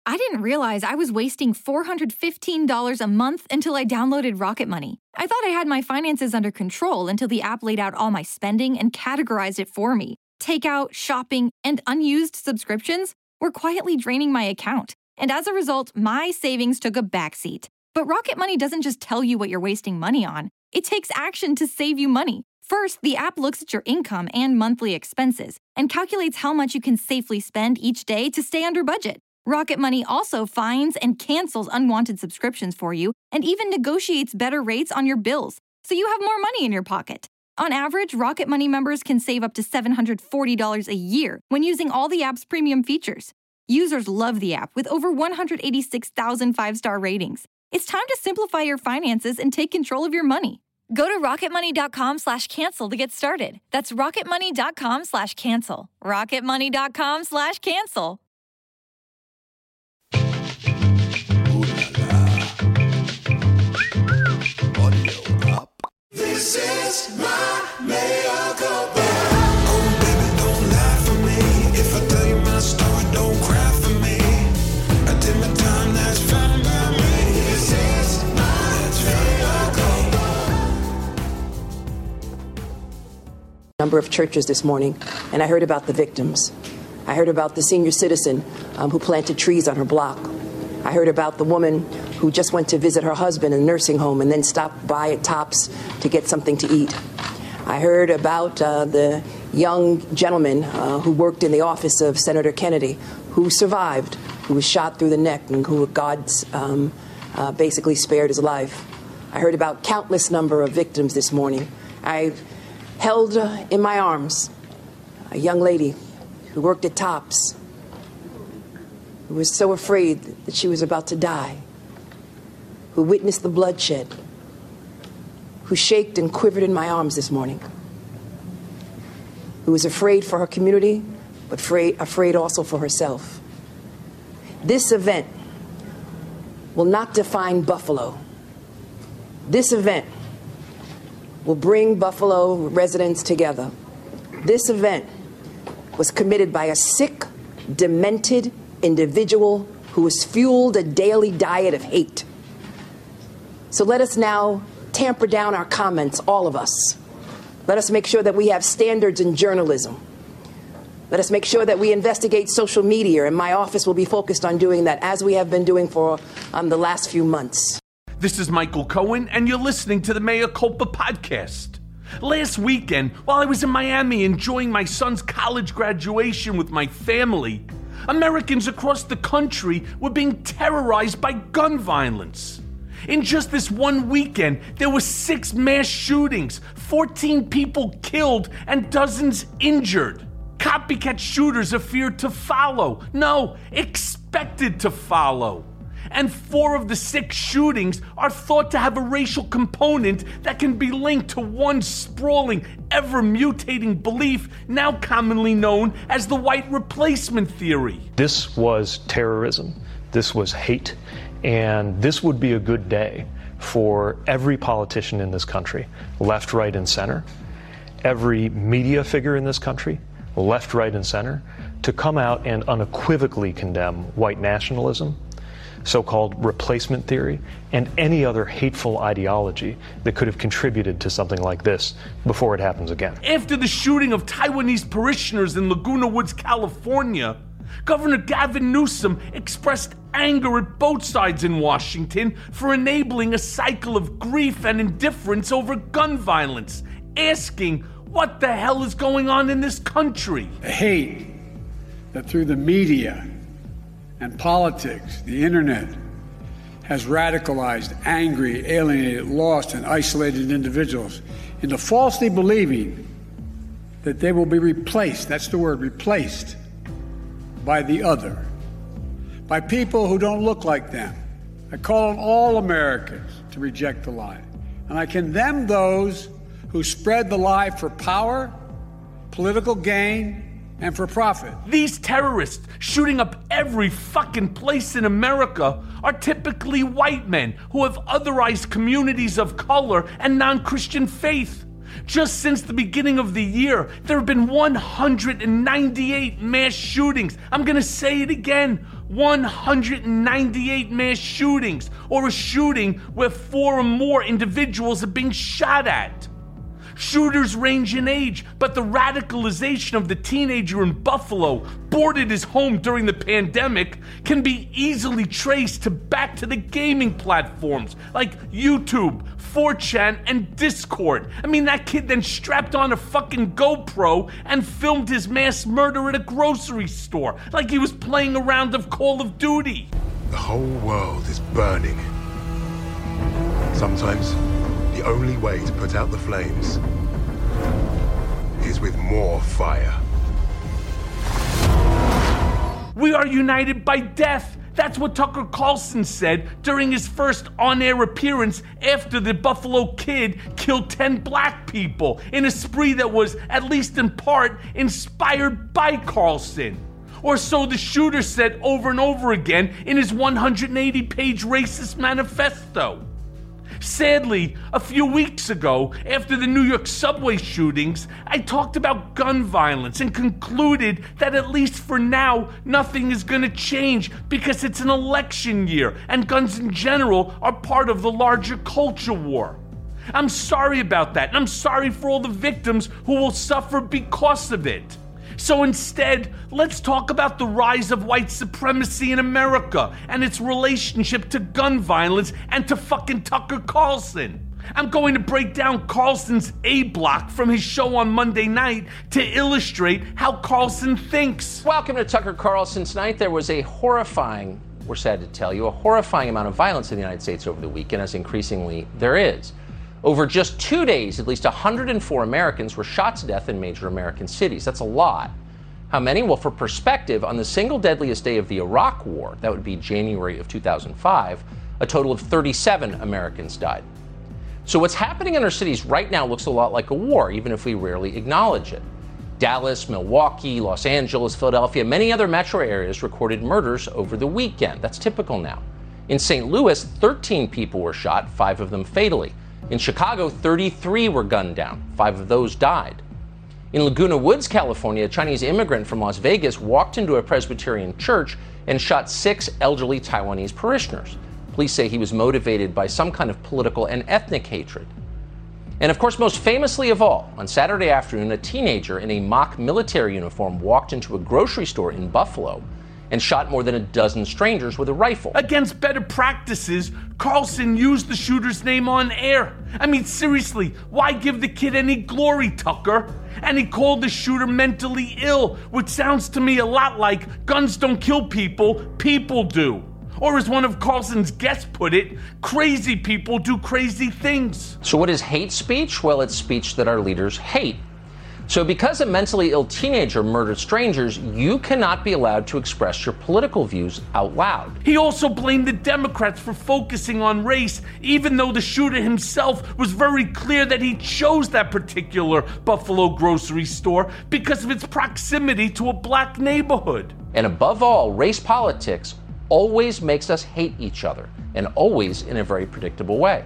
I didn't realize I was wasting $415 a month until I downloaded Rocket Money. I thought I had my finances under control until the app laid out all my spending and categorized it for me. Takeout, shopping, and unused subscriptions were quietly draining my account. And as a result, my savings took a backseat. But Rocket Money doesn't just tell you what you're wasting money on. It takes action to save you money. First, the app looks at your income and monthly expenses and calculates how much you can safely spend each day to stay under budget. Rocket Money also finds and cancels unwanted subscriptions for you and even negotiates better rates on your bills, so you have more money in your pocket. On average, Rocket Money members can save up to $740 a year when using all the app's premium features. Users love the app with over 186,000 five-star ratings. It's time to simplify your finances and take control of your money. Go to rocketmoney.com/cancel to get started. That's rocketmoney.com/cancel. rocketmoney.com/cancel. This is my mea culpa. Oh, baby, don't lie for me. If I tell you my story, don't cry for me. I did my time, that's fine by me. This is my mea culpa. Number of churches this morning, and I heard about the victims. I heard about the senior citizen who planted trees on her block. I heard about the woman who just went to visit her husband in a nursing home and then stopped by at Tops to get something to eat. I heard about the young gentleman who worked in the office of Senator Kennedy, who survived, who was shot through the neck, and who God's basically spared his life. I heard about countless number of victims this morning. I held in my arms a young lady who worked at Tops, who was so afraid that she was about to die, who witnessed the bloodshed, who shaked and quivered in my arms this morning, who was afraid for her community, but afraid also for herself. This event will not define Buffalo. This event will bring Buffalo residents together. This event was committed by a sick, demented individual who has fueled a daily diet of hate. So let us now tamper down our comments, all of us. Let us make sure that we have standards in journalism. Let us make sure that we investigate social media, and my office will be focused on doing that, as we have been doing for the last few months. This is Michael Cohen, and you're listening to the Mea Culpa podcast. Last weekend, while I was in Miami enjoying my son's college graduation with my family, Americans across the country were being terrorized by gun violence. In just this one weekend, there were 6 mass shootings, 14 people killed, and dozens injured. Copycat shooters are feared to follow. No, expected to follow. And 4 of the 6 shootings are thought to have a racial component that can be linked to one sprawling, ever-mutating belief now commonly known as the white replacement theory. This was terrorism. This was hate. And this would be a good day for every politician in this country, left, right, and center, every media figure in this country, left, right, and center, to come out and unequivocally condemn white nationalism, so-called replacement theory, and any other hateful ideology that could have contributed to something like this before it happens again. After the shooting of Taiwanese parishioners in Laguna Woods, California, Governor Gavin Newsom expressed anger at both sides in Washington for enabling a cycle of grief and indifference over gun violence, asking what the hell is going on in this country. The hate that through the media and politics, the internet, has radicalized, angry, alienated, lost, and isolated individuals into falsely believing that they will be replaced, that's the word, replaced, by the other, by people who don't look like them. I call on all Americans to reject the lie. And I condemn those who spread the lie for power, political gain, and for profit. These terrorists shooting up every fucking place in America are typically white men who have otherized communities of color and non-Christian faith. Just since the beginning of the year, there have been 198 mass shootings. I'm gonna say it again, 198 mass shootings, or a shooting where 4 or more individuals are being shot at. Shooters range in age, but the radicalization of the teenager in Buffalo, boarded his home during the pandemic, can be easily traced back to the gaming platforms like YouTube, 4chan, and Discord. I mean, that kid then strapped on a fucking GoPro and filmed his mass murder at a grocery store, like he was playing a round of Call of Duty. The whole world is burning. Sometimes the only way to put out the flames is with more fire. We are united by death. That's what Tucker Carlson said during his first on-air appearance after the Buffalo Kid killed 10 black people in a spree that was, at least in part, inspired by Carlson. Or so the shooter said over and over again in his 180-page racist manifesto. Sadly, a few weeks ago, after the New York subway shootings, I talked about gun violence and concluded that at least for now, nothing is going to change because it's an election year and guns in general are part of the larger culture war. I'm sorry about that, and I'm sorry for all the victims who will suffer because of it. So instead, let's talk about the rise of white supremacy in America and its relationship to gun violence and to fucking Tucker Carlson. I'm going to break down Carlson's A-block from his show on Monday night to illustrate how Carlson thinks. Welcome to Tucker Carlson Tonight. There was a horrifying, we're sad to tell you, a horrifying amount of violence in the United States over the weekend, as increasingly there is. Over just 2 days, at least 104 Americans were shot to death in major American cities. That's a lot. How many? Well, for perspective, on the single deadliest day of the Iraq War, that would be January of 2005, a total of 37 Americans died. So what's happening in our cities right now looks a lot like a war, even if we rarely acknowledge it. Dallas, Milwaukee, Los Angeles, Philadelphia, many other metro areas recorded murders over the weekend. That's typical now. In St. Louis, 13 people were shot, 5 of them fatally. In Chicago, 33 were gunned down. 5 of those died. In Laguna Woods, California, a Chinese immigrant from Las Vegas walked into a Presbyterian church and shot 6 elderly Taiwanese parishioners. Police say he was motivated by some kind of political and ethnic hatred. And of course, most famously of all, on Saturday afternoon, a teenager in a mock military uniform walked into a grocery store in Buffalo and shot more than a dozen strangers with a rifle. Against better practices, Carlson used the shooter's name on air. I mean, seriously, why give the kid any glory, Tucker? And he called the shooter mentally ill, which sounds to me a lot like guns don't kill people, people do. Or as one of Carlson's guests put it, crazy people do crazy things. So what is hate speech? Well, it's speech that our leaders hate. So because a mentally ill teenager murdered strangers, you cannot be allowed to express your political views out loud. He also blamed the Democrats for focusing on race, even though the shooter himself was very clear that he chose that particular Buffalo grocery store because of its proximity to a black neighborhood. And above all, race politics always makes us hate each other, and always in a very predictable way.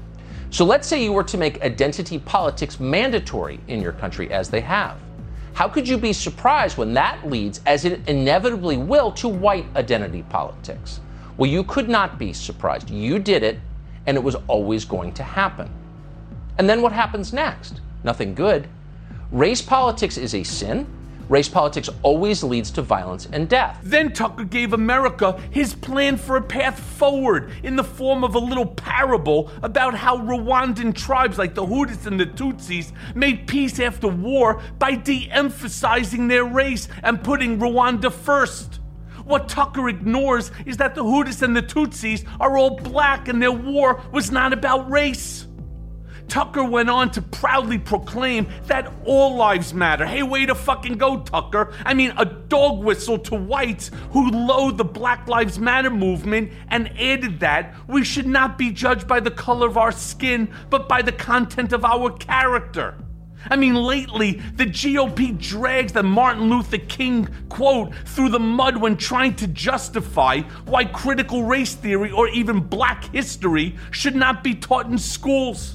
So let's say you were to make identity politics mandatory in your country, as they have. How could you be surprised when that leads, as it inevitably will, to white identity politics? Well, you could not be surprised. You did it, and it was always going to happen. And then what happens next? Nothing good. Race politics is a sin. Race politics always leads to violence and death. Then Tucker gave America his plan for a path forward in the form of a little parable about how Rwandan tribes like the Hutus and the Tutsis made peace after war by de-emphasizing their race and putting Rwanda first. What Tucker ignores is that the Hutus and the Tutsis are all black and their war was not about race. Tucker went on to proudly proclaim that all lives matter. Hey, way to fucking go, Tucker. I mean, a dog whistle to whites who loathe the Black Lives Matter movement, and added that we should not be judged by the color of our skin, but by the content of our character. I mean, lately, the GOP drags the Martin Luther King quote through the mud when trying to justify why critical race theory or even black history should not be taught in schools.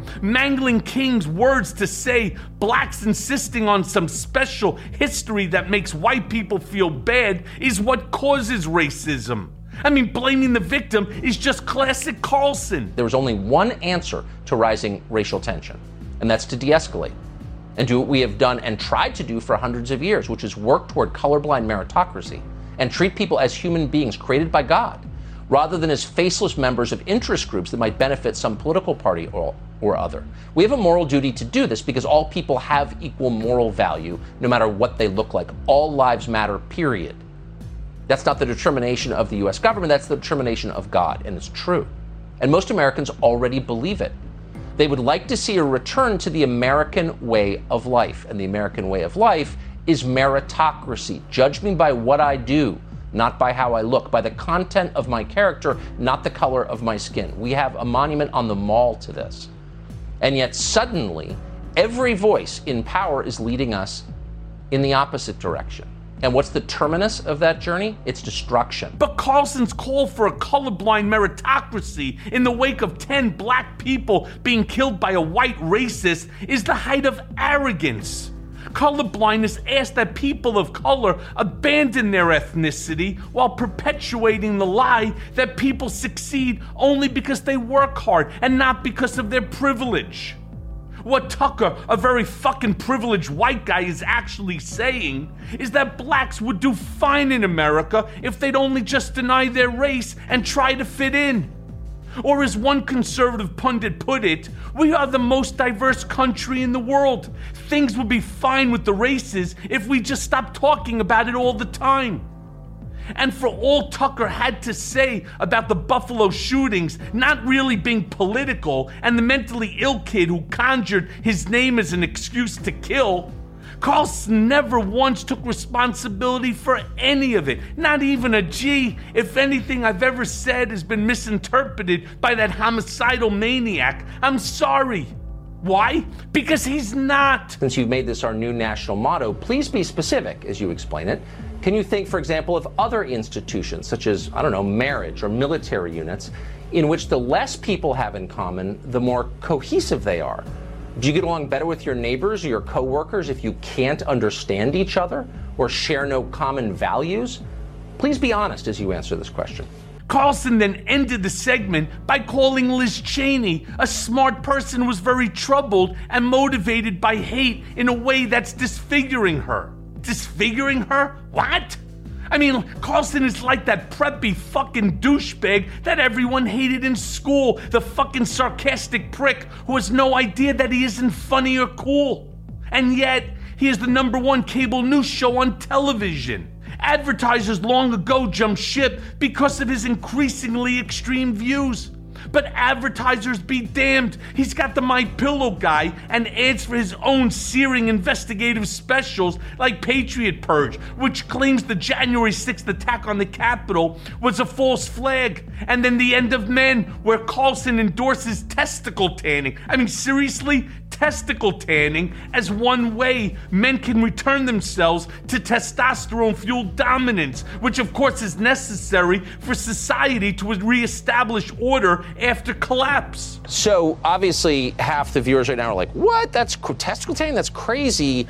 Mangling King's words to say blacks insisting on some special history that makes white people feel bad is what causes racism. I mean, blaming the victim is just classic Carlson. There was only one answer to rising racial tension, and that's to de-escalate and do what we have done and tried to do for hundreds of years, which is work toward colorblind meritocracy and treat people as human beings created by God, rather than as faceless members of interest groups that might benefit some political party or other. We have a moral duty to do this because all people have equal moral value, no matter what they look like. All lives matter, period. That's not the determination of the U.S. government, that's the determination of God, and it's true. And most Americans already believe it. They would like to see a return to the American way of life, and the American way of life is meritocracy. Judge me by what I do, not by how I look, by the content of my character, not the color of my skin. We have a monument on the Mall to this. And yet suddenly, every voice in power is leading us in the opposite direction. And what's the terminus of that journey? It's destruction. But Carlson's call for a colorblind meritocracy in the wake of 10 black people being killed by a white racist is the height of arrogance. Colorblindness asks that people of color abandon their ethnicity while perpetuating the lie that people succeed only because they work hard and not because of their privilege. What Tucker, a very fucking privileged white guy, is actually saying is that blacks would do fine in America if they'd only just deny their race and try to fit in. Or as one conservative pundit put it, we are the most diverse country in the world. Things would be fine with the races if we just stopped talking about it all the time. And for all Tucker had to say about the Buffalo shootings not really being political and the mentally ill kid who conjured his name as an excuse to kill, Carlson never once took responsibility for any of it, not even a G. If anything I've ever said has been misinterpreted by that homicidal maniac, I'm sorry. Why? Because he's not. Since you've made this our new national motto, please be specific as you explain it. Can you think, for example, of other institutions, such as, marriage or military units, in which the less people have in common, the more cohesive they are? Do you get along better with your neighbors or your coworkers if you can't understand each other or share no common values? Please be honest as you answer this question. Carlson then ended the segment by calling Liz Cheney a smart person who was very troubled and motivated by hate in a way that's disfiguring her. Disfiguring her? What? I mean, Carlson is like that preppy fucking douchebag that everyone hated in school, the fucking sarcastic prick who has no idea that he isn't funny or cool. And yet, he is the #1 cable news show on television. Advertisers long ago jumped ship because of his increasingly extreme views. But advertisers be damned, he's got the MyPillow guy and ads for his own searing investigative specials like Patriot Purge, which claims the January 6th attack on the Capitol was a false flag, and then The End of Men, where Carlson endorses testicle tanning. I mean, seriously? Testicle tanning as one way men can return themselves to testosterone-fueled dominance, which of course is necessary for society to reestablish order after collapse. So obviously half the viewers right now are like, what? That's testicle tanning? That's crazy.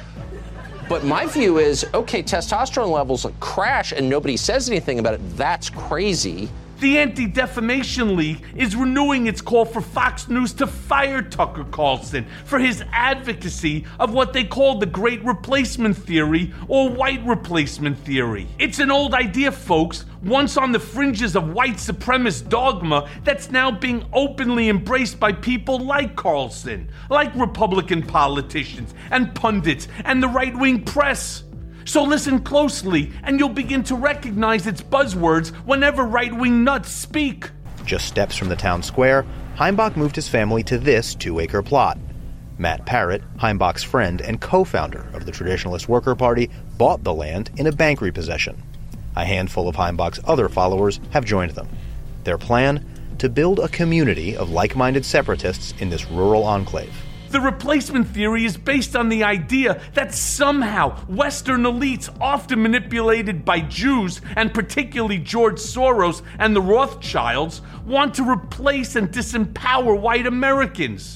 But my view is, okay, testosterone levels crash and nobody says anything about it. That's crazy. The Anti-Defamation League is renewing its call for Fox News to fire Tucker Carlson for his advocacy of what they call the Great Replacement Theory or White Replacement Theory. It's an old idea, folks, once on the fringes of white supremacist dogma that's now being openly embraced by people like Carlson, like Republican politicians and pundits and the right-wing press. So listen closely, and you'll begin to recognize its buzzwords whenever right-wing nuts speak. Just steps from the town square, Heimbach moved his family to this 2-acre plot. Matt Parrott, Heimbach's friend and co-founder of the Traditionalist Worker Party, bought the land in a bank repossession. A handful of Heimbach's other followers have joined them. Their plan? To build a community of like-minded separatists in this rural enclave. The replacement theory is based on the idea that somehow Western elites, often manipulated by Jews, and particularly George Soros and the Rothschilds, want to replace and disempower white Americans.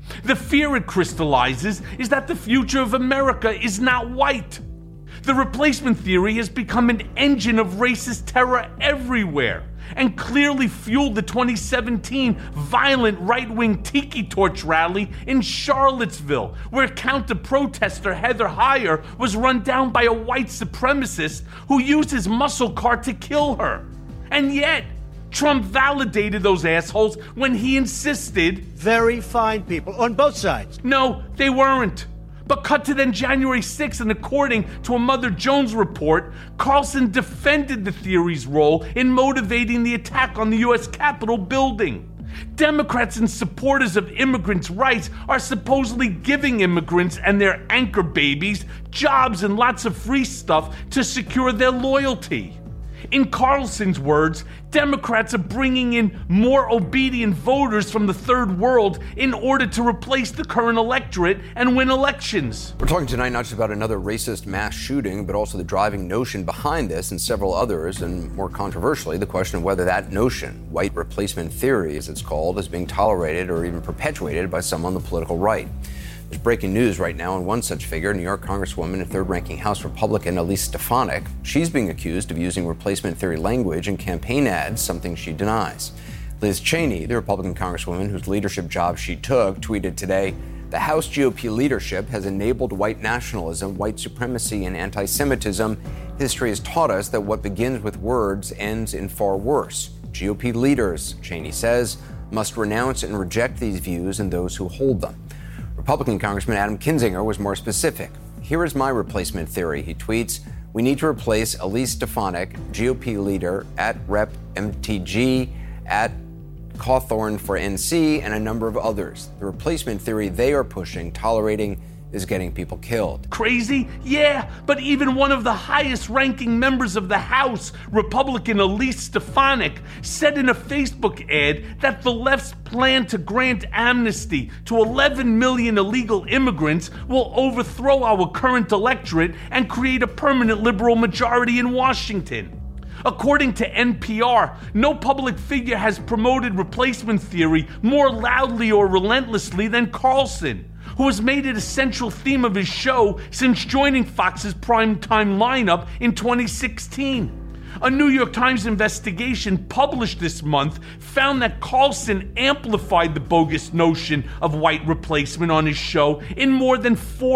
The fear it crystallizes is that the future of America is not white. The replacement theory has become an engine of racist terror everywhere and clearly fueled the 2017 violent right-wing tiki torch rally in Charlottesville, where counter-protester Heather Heyer was run down by a white supremacist who used his muscle car to kill her. And yet, Trump validated those assholes when he insisted... Very fine people on both sides. No, they weren't. But cut to then January 6th, and according to a Mother Jones report, Carlson defended the theory's role in motivating the attack on the U.S. Capitol building. Democrats and supporters of immigrants' rights are supposedly giving immigrants and their anchor babies jobs and lots of free stuff to secure their loyalty. In Carlson's words, Democrats are bringing in more obedient voters from the third world in order to replace the current electorate and win elections. We're talking tonight not just about another racist mass shooting, but also the driving notion behind this and several others, and more controversially, the question of whether that notion, white replacement theory as it's called, is being tolerated or even perpetuated by some on the political right. There's breaking news right now on one such figure, New York Congresswoman and third-ranking House Republican Elise Stefanik. She's being accused of using replacement theory language in campaign ads, something she denies. Liz Cheney, the Republican Congresswoman whose leadership job she took, tweeted today, "The House GOP leadership has enabled white nationalism, white supremacy, and anti-Semitism. History has taught us that what begins with words ends in far worse. GOP leaders," Cheney says, "must renounce and reject these views and those who hold them." Republican Congressman Adam Kinzinger was more specific. "Here is my replacement theory," he tweets. "We need to replace Elise Stefanik, GOP leader, at Rep. MTG, at Cawthorn for NC, and a number of others. The replacement theory they are pushing, tolerating, is getting people killed." Crazy? Yeah, but even one of the highest-ranking members of the House, Republican Elise Stefanik, said in a Facebook ad that the left's plan to grant amnesty to 11 million illegal immigrants will overthrow our current electorate and create a permanent liberal majority in Washington. According to NPR, no public figure has promoted replacement theory more loudly or relentlessly than Carlson, who has made it a central theme of his show since joining Fox's primetime lineup in 2016. A New York Times investigation published this month found that Carlson amplified the bogus notion of white replacement on his show in more than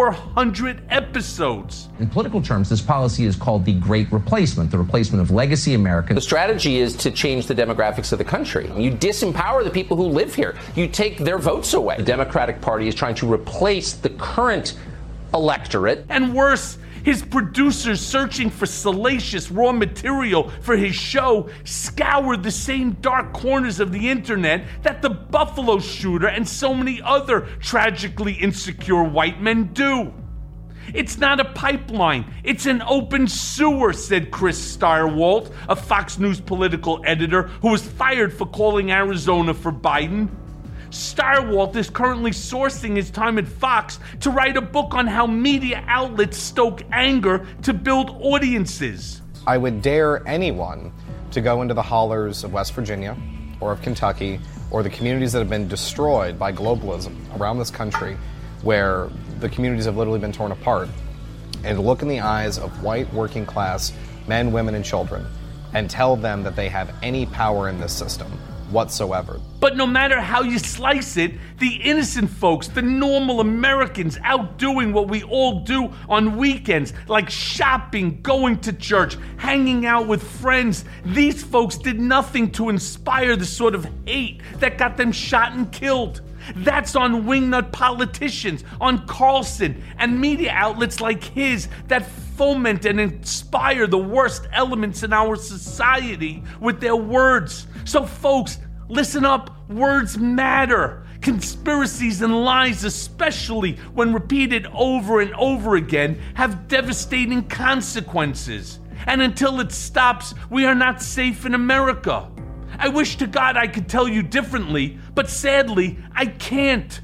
400 episodes. In political terms, this policy is called the Great Replacement, the replacement of legacy Americans. The strategy is to change the demographics of the country. You disempower the people who live here. You take their votes away. The Democratic Party is trying to replace the current electorate. And worse, his producers searching for salacious raw material for his show scoured the same dark corners of the internet that the Buffalo shooter and so many other tragically insecure white men do. "It's not a pipeline, it's an open sewer," said Chris Stirewalt, a Fox News political editor who was fired for calling Arizona for Biden. Stirewalt is currently sourcing his time at Fox to write a book on how media outlets stoke anger to build audiences. I would dare anyone to go into the hollers of West Virginia or of Kentucky or the communities that have been destroyed by globalism around this country, where the communities have literally been torn apart, and look in the eyes of white working class men, women, and children and tell them that they have any power in this system whatsoever. But no matter how you slice it, the innocent folks, the normal Americans out doing what we all do on weekends, like shopping, going to church, hanging out with friends, these folks did nothing to inspire the sort of hate that got them shot and killed. That's on wingnut politicians, on Carlson, and media outlets like his that foment and inspire the worst elements in our society with their words. So folks, listen up, words matter. Conspiracies and lies, especially when repeated over and over again, have devastating consequences. And until it stops, we are not safe in America. I wish to God I could tell you differently, but sadly, I can't.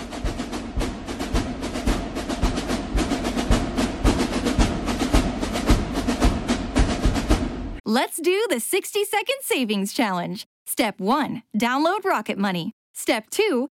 Let's do the 60-second savings challenge. Step 1, download Rocket Money. Step 2,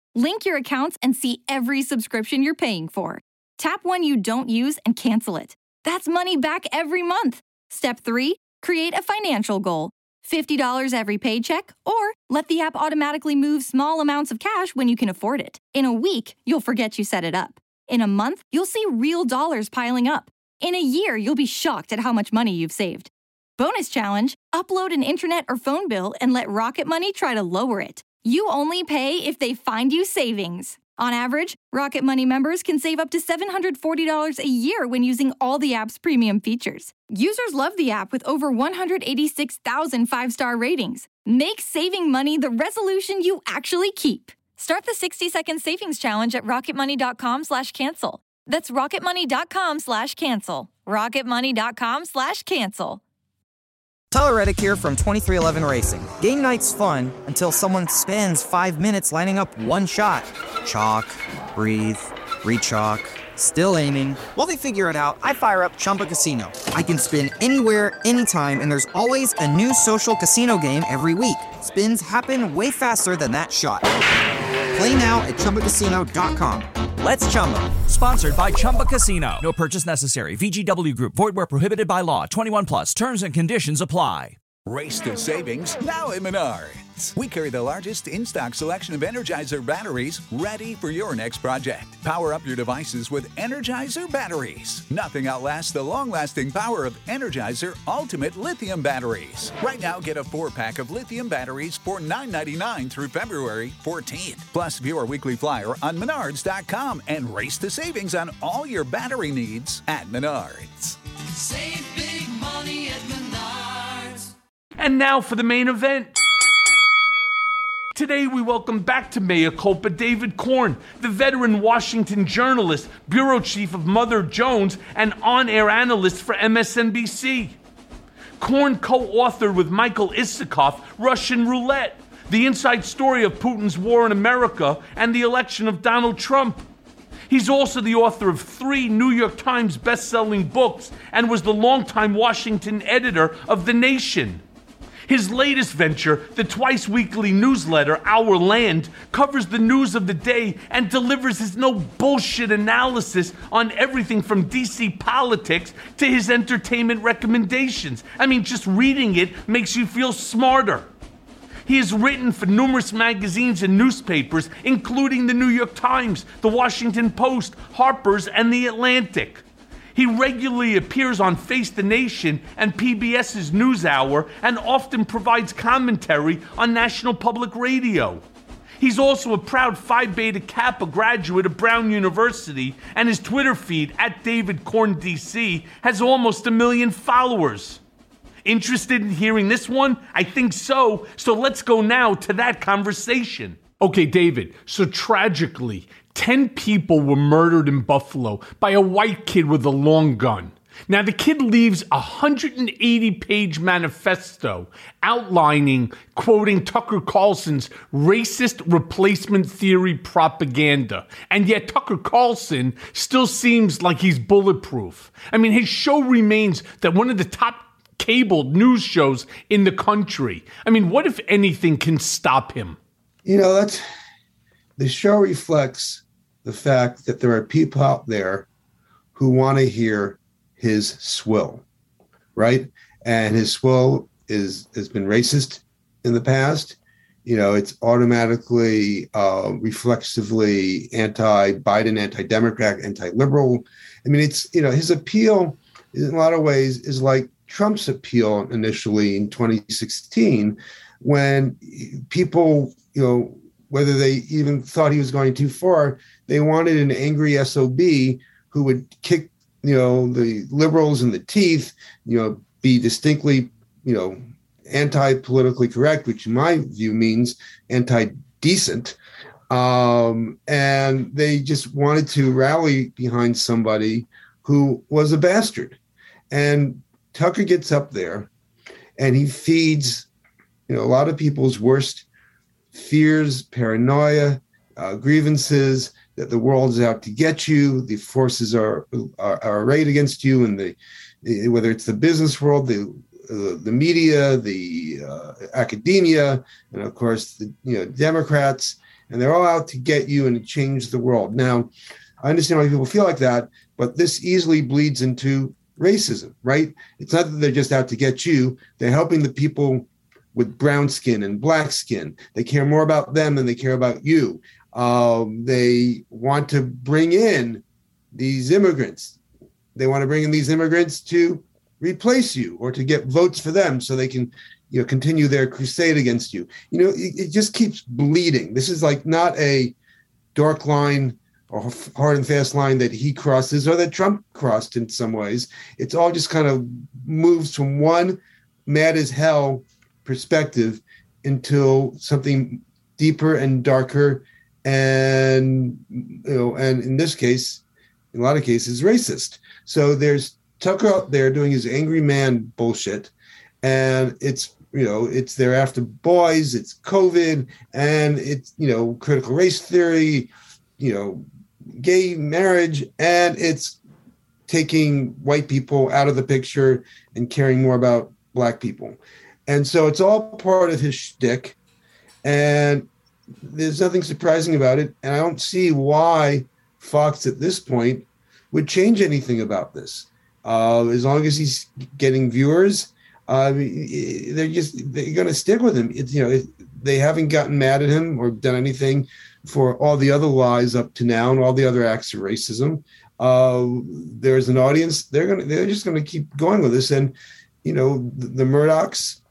Link your accounts and see every subscription you're paying for. Tap one you don't use and cancel it. That's money back every month. Step 3, create a financial goal. $50 every paycheck, or let the app automatically move small amounts of cash when you can afford it. In a week, you'll forget you set it up. In a month, you'll see real dollars piling up. In a year, you'll be shocked at how much money you've saved. Bonus challenge, upload an internet or phone bill and let Rocket Money try to lower it. You only pay if they find you savings. On average, Rocket Money members can save up to $740 a year when using all the app's premium features. Users love the app with over 186,000 five-star ratings. Make saving money the resolution you actually keep. Start the 60-second savings challenge at rocketmoney.com/cancel. That's rocketmoney.com/cancel. rocketmoney.com/cancel. Tyler Reddick here from 23XI Racing. Game night's fun until someone spends 5 minutes lining up one shot. Chalk, breathe, re-chalk, still aiming. While they figure it out, I fire up Chumba Casino. I can spin anywhere, anytime, and there's always a new social casino game every week. Spins happen way faster than that shot. Play now at ChumbaCasino.com. Let's Chumba. Sponsored by Chumba Casino. No purchase necessary. VGW Group. Void where prohibited by law. 21 plus. Terms and conditions apply. Race to savings now at Menards. We carry the largest in-stock selection of Energizer batteries ready for your next project. Power up your devices with Energizer batteries. Nothing outlasts the long-lasting power of Energizer Ultimate Lithium batteries. Right now, get a 4-pack of lithium batteries for $9.99 through February 14th. Plus, view our weekly flyer on Menards.com and race to savings on all your battery needs at Menards. Save big money at Menards. And now for the main event. Today we welcome back to Mea Culpa David Corn, the veteran Washington journalist, bureau chief of Mother Jones, and on-air analyst for MSNBC. Corn co-authored with Michael Isikoff Russian Roulette, the inside story of Putin's war in America and the election of Donald Trump. He's also the author of 3 New York Times best-selling books and was the longtime Washington editor of The Nation. His latest venture, the twice-weekly newsletter, Our Land, covers the news of the day and delivers his no-bullshit analysis on everything from DC politics to his entertainment recommendations. I mean, just reading it makes you feel smarter. He has written for numerous magazines and newspapers, including the New York Times, the Washington Post, Harper's, and The Atlantic. He regularly appears on Face the Nation and PBS's NewsHour and often provides commentary on National Public Radio. He's also a proud Phi Beta Kappa graduate of Brown University, and his Twitter feed, @DavidCornDC, has almost 1 million followers. Interested in hearing this one? I think so. So let's go now to that conversation. Okay, David, so tragically, 10 people were murdered in Buffalo by a white kid with a long gun. Now, the kid leaves a 180-page manifesto outlining, quoting Tucker Carlson's racist replacement theory propaganda. And yet Tucker Carlson still seems like he's bulletproof. I mean, his show remains that one of the top cable news shows in the country. I mean, what, if anything, can stop him? You know, the show reflects the fact that there are people out there who want to hear his swill, right? And his swill has been racist in the past. You know, it's automatically, reflexively anti-Biden, anti-Democrat, anti-liberal. I mean, it's, you know, his appeal in a lot of ways is like Trump's appeal initially in 2016, when people, you know, whether they even thought he was going too far, they wanted an angry SOB who would kick, you know, the liberals in the teeth, you know, be distinctly, you know, anti-politically correct, which in my view means anti-decent. And they just wanted to rally behind somebody who was a bastard. And Tucker gets up there and he feeds, you know, a lot of people's worst fears, paranoia, grievances, that the world is out to get you, the forces are arrayed against you, and whether it's the business world, the media, the academia, and of course the Democrats, and they're all out to get you and to change the world. Now, I understand why people feel like that, but this easily bleeds into racism, right? It's not that they're just out to get you. They're helping the people with brown skin and black skin. They care more about them than they care about you. They want to bring in these immigrants. They want to bring in these immigrants to replace you or to get votes for them so they can, continue their crusade against you. It just keeps bleeding. This is like not a dark line or hard and fast line that he crosses or that Trump crossed in some ways. It's all just kind of moves from one mad as hell perspective into something deeper and darker and in this case, in a lot of cases, racist. So there's Tucker out there doing his angry man bullshit, and it's they're after boys, it's COVID, and it's critical race theory, gay marriage, and it's taking white people out of the picture and caring more about black people. And so it's all part of his shtick, and there's nothing surprising about it. And I don't see why Fox at this point would change anything about this. As long as he's getting viewers, they're going to stick with him. They haven't gotten mad at him or done anything for all the other lies up to now and all the other acts of racism. There's an audience. They're just going to keep going with this. And the Murdochs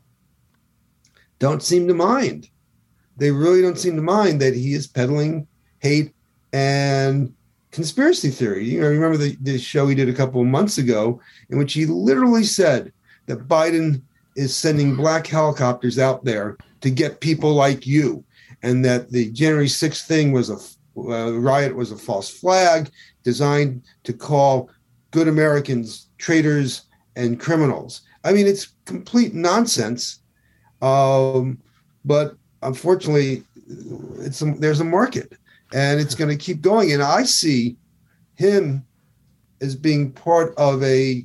don't seem to mind. They really don't seem to mind that he is peddling hate and conspiracy theory. Remember the show he did a couple of months ago in which he literally said that Biden is sending black helicopters out there to get people like you, and that the January 6th thing was a riot was a false flag designed to call good Americans traitors and criminals. I mean, it's complete nonsense. But unfortunately, there's a market, and it's going to keep going. And I see him as being part of a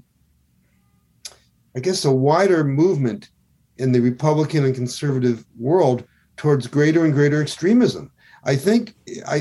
wider movement in the Republican and conservative world towards greater and greater extremism. I think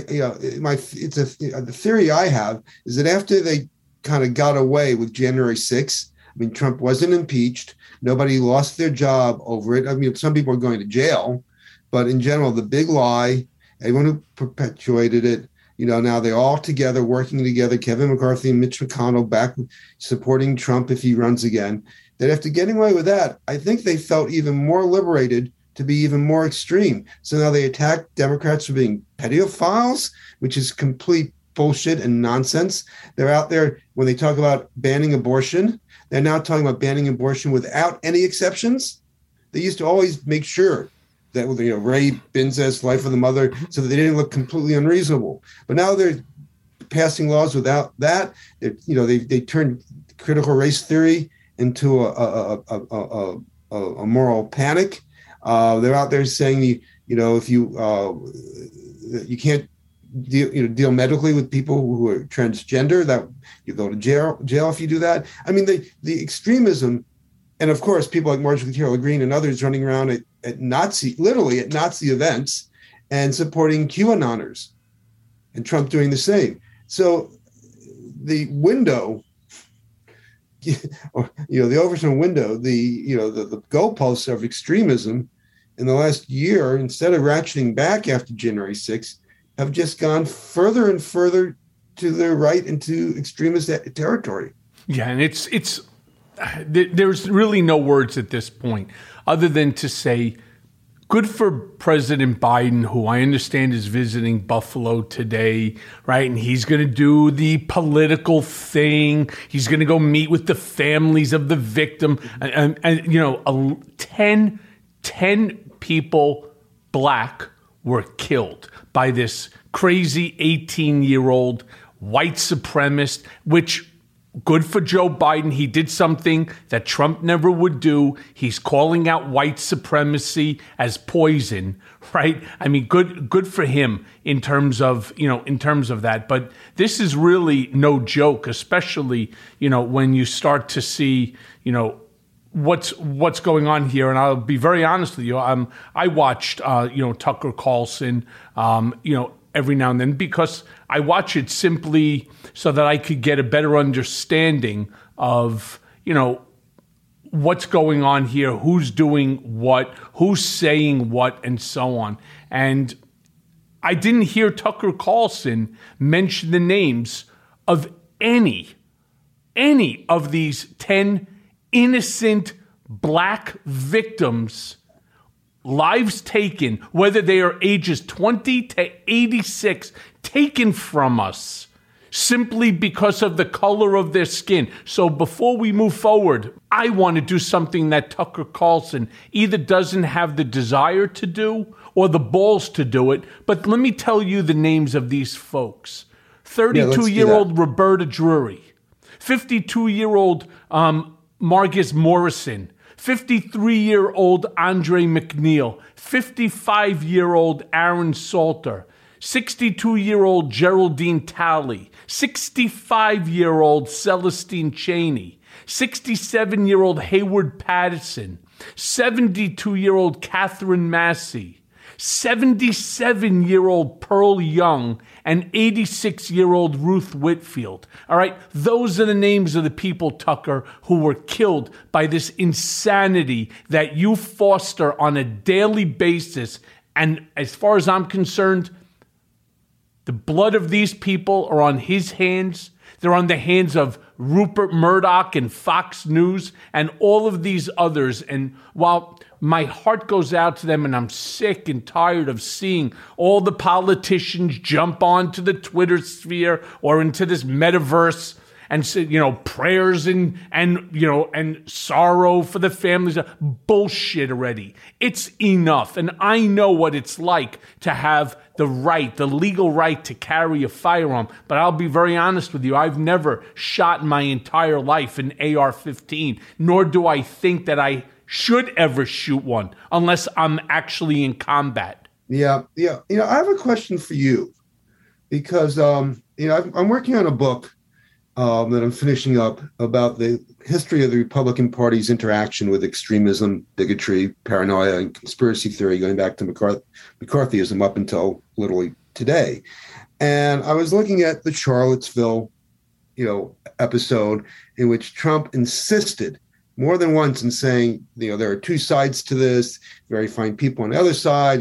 the theory I have is that after they kind of got away with January 6th, Trump wasn't impeached. Nobody lost their job over it. Some people are going to jail, but in general, the big lie, everyone who perpetuated it, now they're all together, working together, Kevin McCarthy and Mitch McConnell back supporting Trump if he runs again. That after getting away with that, I think they felt even more liberated to be even more extreme. So now they attack Democrats for being pedophiles, which is complete bullshit and nonsense. They're out there when they talk about banning abortion. They're now talking about banning abortion without any exceptions. They used to always make sure that Ray Binz's Life of the Mother, so that they didn't look completely unreasonable. But now they're passing laws without that. They turned critical race theory into a moral panic. They're out there saying if you can't deal medically with people who are transgender, that you go to jail if you do that. The extremism, and of course people like Marjorie Taylor Greene and others running around at Nazi events and supporting QAnoners, and Trump doing the same. So the window, the Overton window, the goalposts of extremism in the last year, instead of ratcheting back after January 6th, have just gone further and further to the right into extremist territory. Yeah, and there's really no words at this point other than to say, good for President Biden, who I understand is visiting Buffalo today, right? And he's going to do the political thing. He's going to go meet with the families of the victim. And 10 people, black, were killed by this crazy 18-year-old white supremacist, which, good for Joe Biden. He did something that Trump never would do. He's calling out white supremacy as poison, right? Good for him in terms of that. But this is really no joke, especially, when you start to see, what's going on here, and I'll be very honest with you. I watched Tucker Carlson every now and then, because I watch it simply so that I could get a better understanding of what's going on here, who's doing what, who's saying what, and so on. And I didn't hear Tucker Carlson mention the names of any of these 10 innocent black victims, lives taken, whether they are ages 20 to 86, taken from us simply because of the color of their skin. So before we move forward, I want to do something that Tucker Carlson either doesn't have the desire to do or the balls to do it. But let me tell you the names of these folks. 32-year-old Roberta Drury, 52-year-old Margus Morrison, 53-year-old Andre McNeil, 55-year-old Aaron Salter, 62-year-old Geraldine Talley, 65-year-old Celestine Cheney, 67-year-old Hayward Patterson, 72-year-old Catherine Massey, 77-year-old Pearl Young, and 86-year-old Ruth Whitfield. All right, those are the names of the people, Tucker, who were killed by this insanity that you foster on a daily basis. And as far as I'm concerned, the blood of these people are on his hands. They're on the hands of Rupert Murdoch and Fox News and all of these others. And while my heart goes out to them, and I'm sick and tired of seeing all the politicians jump onto the Twitter sphere or into this metaverse and say, prayers and sorrow for the families. Bullshit already. It's enough. And I know what it's like to have the legal right to carry a firearm. But I'll be very honest with you. I've never shot in my entire life an AR-15, nor do I think that I should ever shoot one unless I'm actually in combat. Yeah. I have a question for you because, I'm working on a book that I'm finishing up about the history of the Republican Party's interaction with extremism, bigotry, paranoia, and conspiracy theory going back to McCarthyism up until literally today. And I was looking at the Charlottesville, episode in which Trump insisted more than once in saying, there are two sides to this, very fine people on the other side.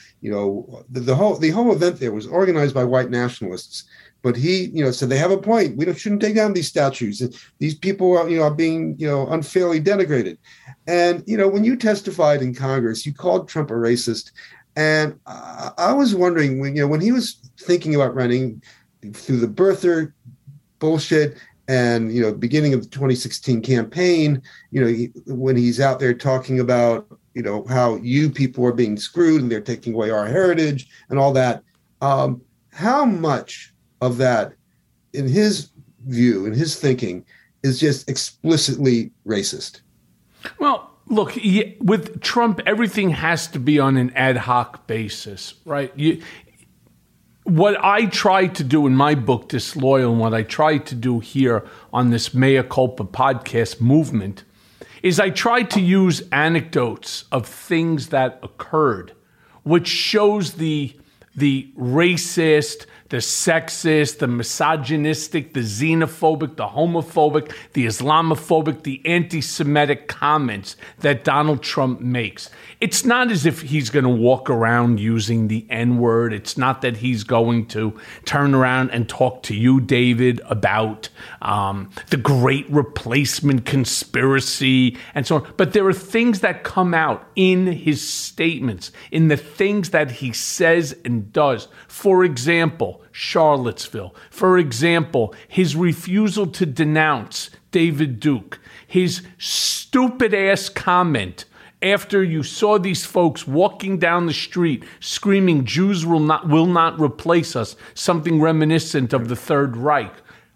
The whole event there was organized by white nationalists. But he, said they have a point. We shouldn't take down these statues. These people are being, unfairly denigrated. And, when you testified in Congress, you called Trump a racist. And I was wondering, when he was thinking about running through the birther bullshit and, beginning of the 2016 campaign, when he's out there talking about, how you people are being screwed and they're taking away our heritage and all that, how much of that, in his view, in his thinking, is just explicitly racist? Well, look, with Trump, everything has to be on an ad hoc basis, right? What I try to do in my book, Disloyal, and what I try to do here on this Mea Culpa podcast movement is I try to use anecdotes of things that occurred, which shows the racist, the sexist, the misogynistic, the xenophobic, the homophobic, the Islamophobic, the anti-Semitic comments that Donald Trump makes. It's not as if he's going to walk around using the N-word. It's not that he's going to turn around and talk to you, David, about the Great Replacement conspiracy and so on. But there are things that come out in his statements, in the things that he says and does. For example, Charlottesville. For example, his refusal to denounce David Duke. His stupid-ass comment after you saw these folks walking down the street screaming, "Jews will not replace us," something reminiscent of the Third Reich.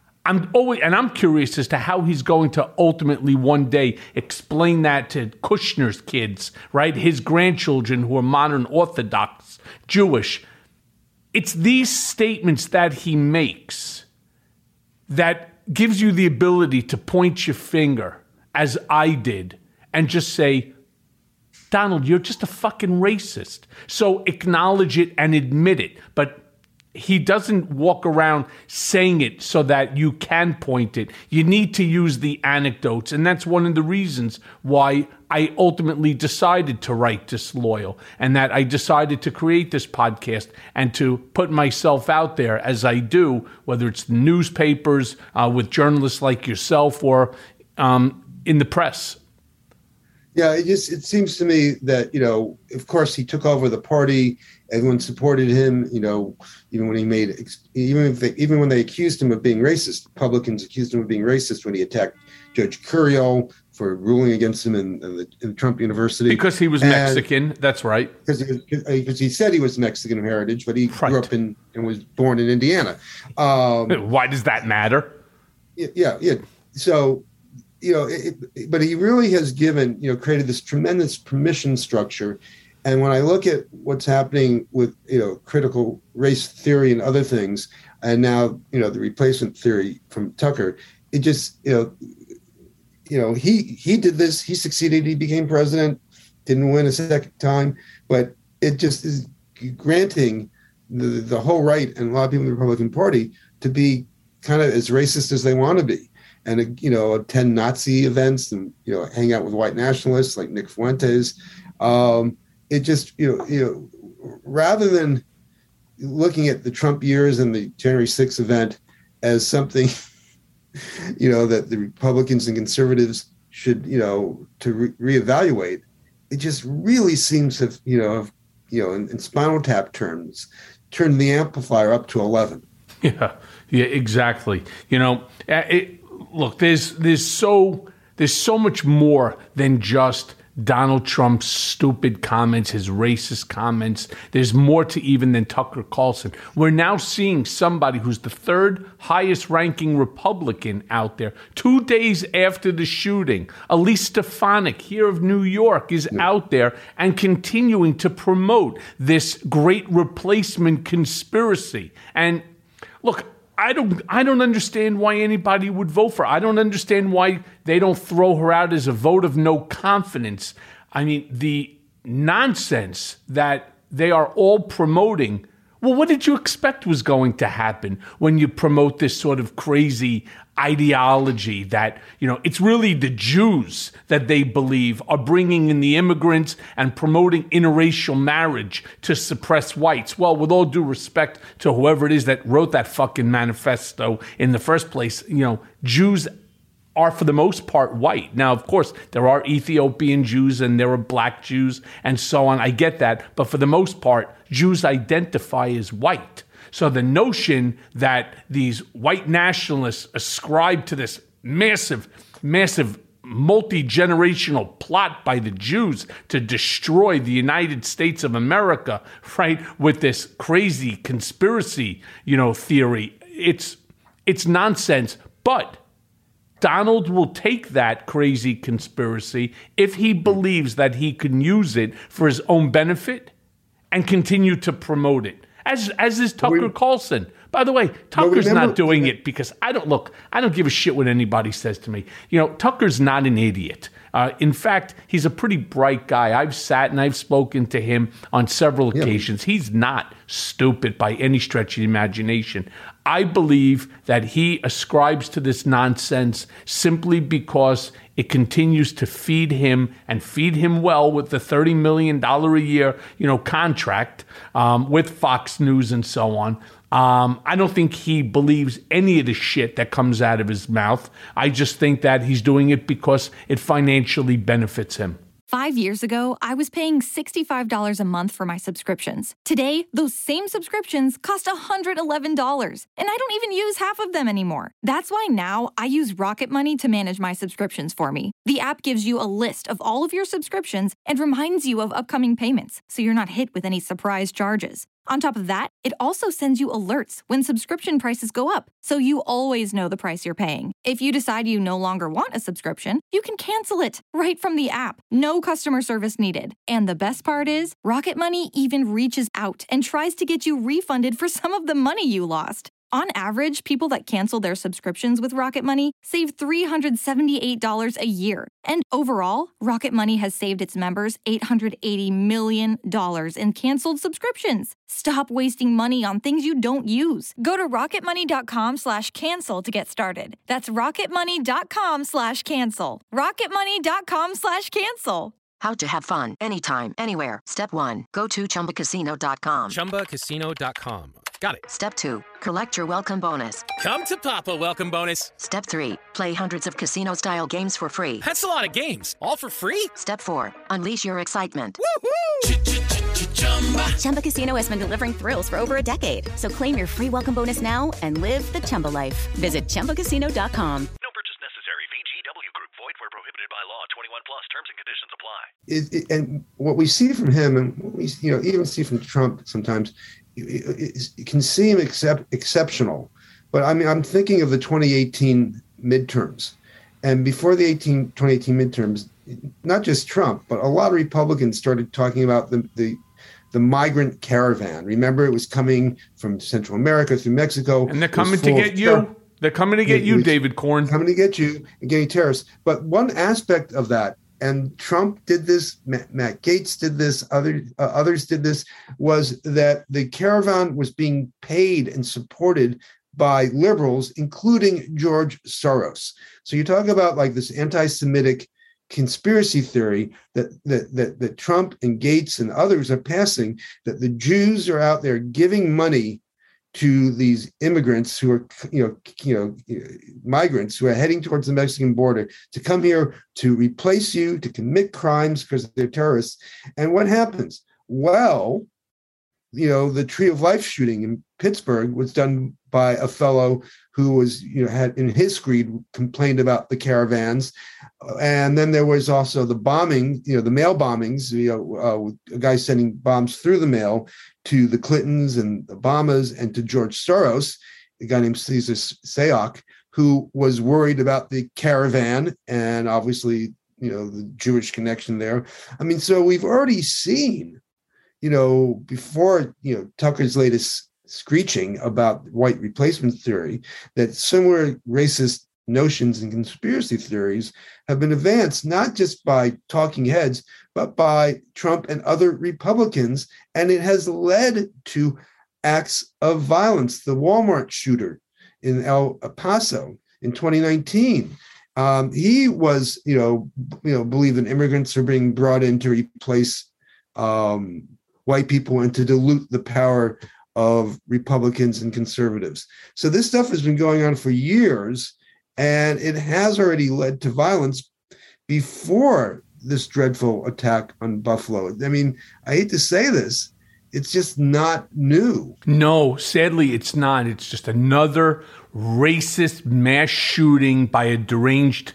I'm curious as to how he's going to ultimately one day explain that to Kushner's kids, right? His grandchildren who are modern Orthodox Jewish. It's these statements that he makes that gives you the ability to point your finger, as I did, and just say, Donald, you're just a fucking racist. So acknowledge it and admit it. But he doesn't walk around saying it so that you can point it. You need to use the anecdotes. And that's one of the reasons why I ultimately decided to write Disloyal, and that I decided to create this podcast and to put myself out there as I do, whether it's the newspapers, with journalists like yourself, or in the press. Yeah, it seems to me that, of course, he took over the party. Everyone supported him, even when they accused him of being racist. Republicans accused him of being racist when he attacked Judge Curiel for ruling against him in Trump University. Because he was Mexican, that's right. Because he said he was Mexican of heritage, but he grew up and was born in Indiana. Why does that matter? Yeah. So, but he really has created this tremendous permission structure. And when I look at what's happening with, critical race theory and other things, and now, the replacement theory from Tucker, it just, he did this, he succeeded, he became president, didn't win a second time, but it just is granting the whole right and a lot of people in the Republican Party to be kind of as racist as they want to be. And, attend Nazi events and, hang out with white nationalists like Nick Fuentes. It just, rather than looking at the Trump years and the January 6th event as something, that the Republicans and conservatives should, to reevaluate, it just really seems to, in Spinal Tap terms, turn the amplifier up to 11. Yeah, exactly. Look, there's so much more than just Donald Trump's stupid comments, his racist comments. There's more to even than Tucker Carlson. We're now seeing somebody who's the third highest ranking Republican out there. 2 days after the shooting, Elise Stefanik here of New York is out there and continuing to promote this great replacement conspiracy. And look, I don't understand why anybody would vote for her. I don't understand why they don't throw her out as a vote of no confidence. I mean, the nonsense that they are all promoting. Well, what did you expect was going to happen when you promote this sort of crazy ideology that, it's really the Jews that they believe are bringing in the immigrants and promoting interracial marriage to suppress whites? Well, with all due respect to whoever it is that wrote that fucking manifesto in the first place, Jews are for the most part white. Now, of course, there are Ethiopian Jews and there are black Jews and so on. I get that. But for the most part, Jews identify as white. So the notion that these white nationalists ascribe to this massive multi-generational plot by the Jews to destroy the United States of America, right, with this crazy conspiracy, theory, it's nonsense. But Donald will take that crazy conspiracy if he believes that he can use it for his own benefit and continue to promote it. As is Tucker Carlson. By the way, Tucker's not doing it because I don't give a shit what anybody says to me. Tucker's not an idiot. In fact, he's a pretty bright guy. I've sat and I've spoken to him on several occasions. He's not stupid by any stretch of the imagination. I believe that he ascribes to this nonsense simply because it continues to feed him and feed him well with the $30 million a year, contract with Fox News and so on. I don't think he believes any of the shit that comes out of his mouth. I just think that he's doing it because it financially benefits him. 5 years ago, I was paying $65 a month for my subscriptions. Today, those same subscriptions cost $111, and I don't even use half of them anymore. That's why now I use Rocket Money to manage my subscriptions for me. The app gives you a list of all of your subscriptions and reminds you of upcoming payments, so you're not hit with any surprise charges. On top of that, it also sends you alerts when subscription prices go up, so you always know the price you're paying. If you decide you no longer want a subscription, you can cancel it right from the app. No customer service needed. And the best part is, Rocket Money even reaches out and tries to get you refunded for some of the money you lost. On average, people that cancel their subscriptions with Rocket Money save $378 a year. And overall, Rocket Money has saved its members $880 million in canceled subscriptions. Stop wasting money on things you don't use. Go to rocketmoney.com/cancel to get started. That's rocketmoney.com/cancel. rocketmoney.com/cancel. How to have fun anytime, anywhere. Step 1. Go to ChumbaCasino.com. ChumbaCasino.com. Got it. Step 2. Collect your welcome bonus. Come to Papa welcome bonus. Step 3. Play hundreds of casino-style games for free. That's a lot of games. All for free? Step 4. Unleash your excitement. Woohoo! Chumba Casino has been delivering thrills for over a decade. So claim your free welcome bonus now and live the Chumba life. Visit ChumbaCasino.com. No purchase necessary. VGW Group. Void where prohibited by law. 21 plus. Terms and conditions apply. And what we see from him, and what we even see from Trump sometimes, it can seem exceptional. But I mean, I'm thinking of the 2018 midterms, and before the 2018 midterms, not just Trump, but a lot of Republicans started talking about the migrant caravan. Remember, it was coming from Central America through Mexico, and they're coming to get you. They're coming to get you, David Corn. Coming to get you and getting terrorists. But one aspect of that, and Trump did this, Matt Gaetz did this, others did this, was that the caravan was being paid and supported by liberals, including George Soros. So you talk about like this anti-Semitic conspiracy theory that Trump and Gaetz and others are passing, that the Jews are out there giving money to these immigrants who are, migrants who are heading towards the Mexican border to come here to replace you, to commit crimes because they're terrorists. And what happens? Well, the Tree of Life shooting in Pittsburgh was done by a fellow who was, had in his screed complained about the caravans. And then there was also the bombing, the mail bombings, a guy sending bombs through the mail to the Clintons and Obamas and to George Soros, a guy named Cesar Sayoc, who was worried about the caravan and obviously, the Jewish connection there. I mean, so we've already seen, before, Tucker's latest screeching about white replacement theory, that similar racist notions and conspiracy theories have been advanced, not just by talking heads, but by Trump and other Republicans. And it has led to acts of violence. The Walmart shooter in El Paso in 2019, he was, believed that immigrants are being brought in to replace white people and to dilute the power of Republicans and conservatives. So this stuff has been going on for years, and it has already led to violence before this dreadful attack on Buffalo. I mean, I hate to say this, it's just not new. No, sadly, it's not. It's just another racist mass shooting by a deranged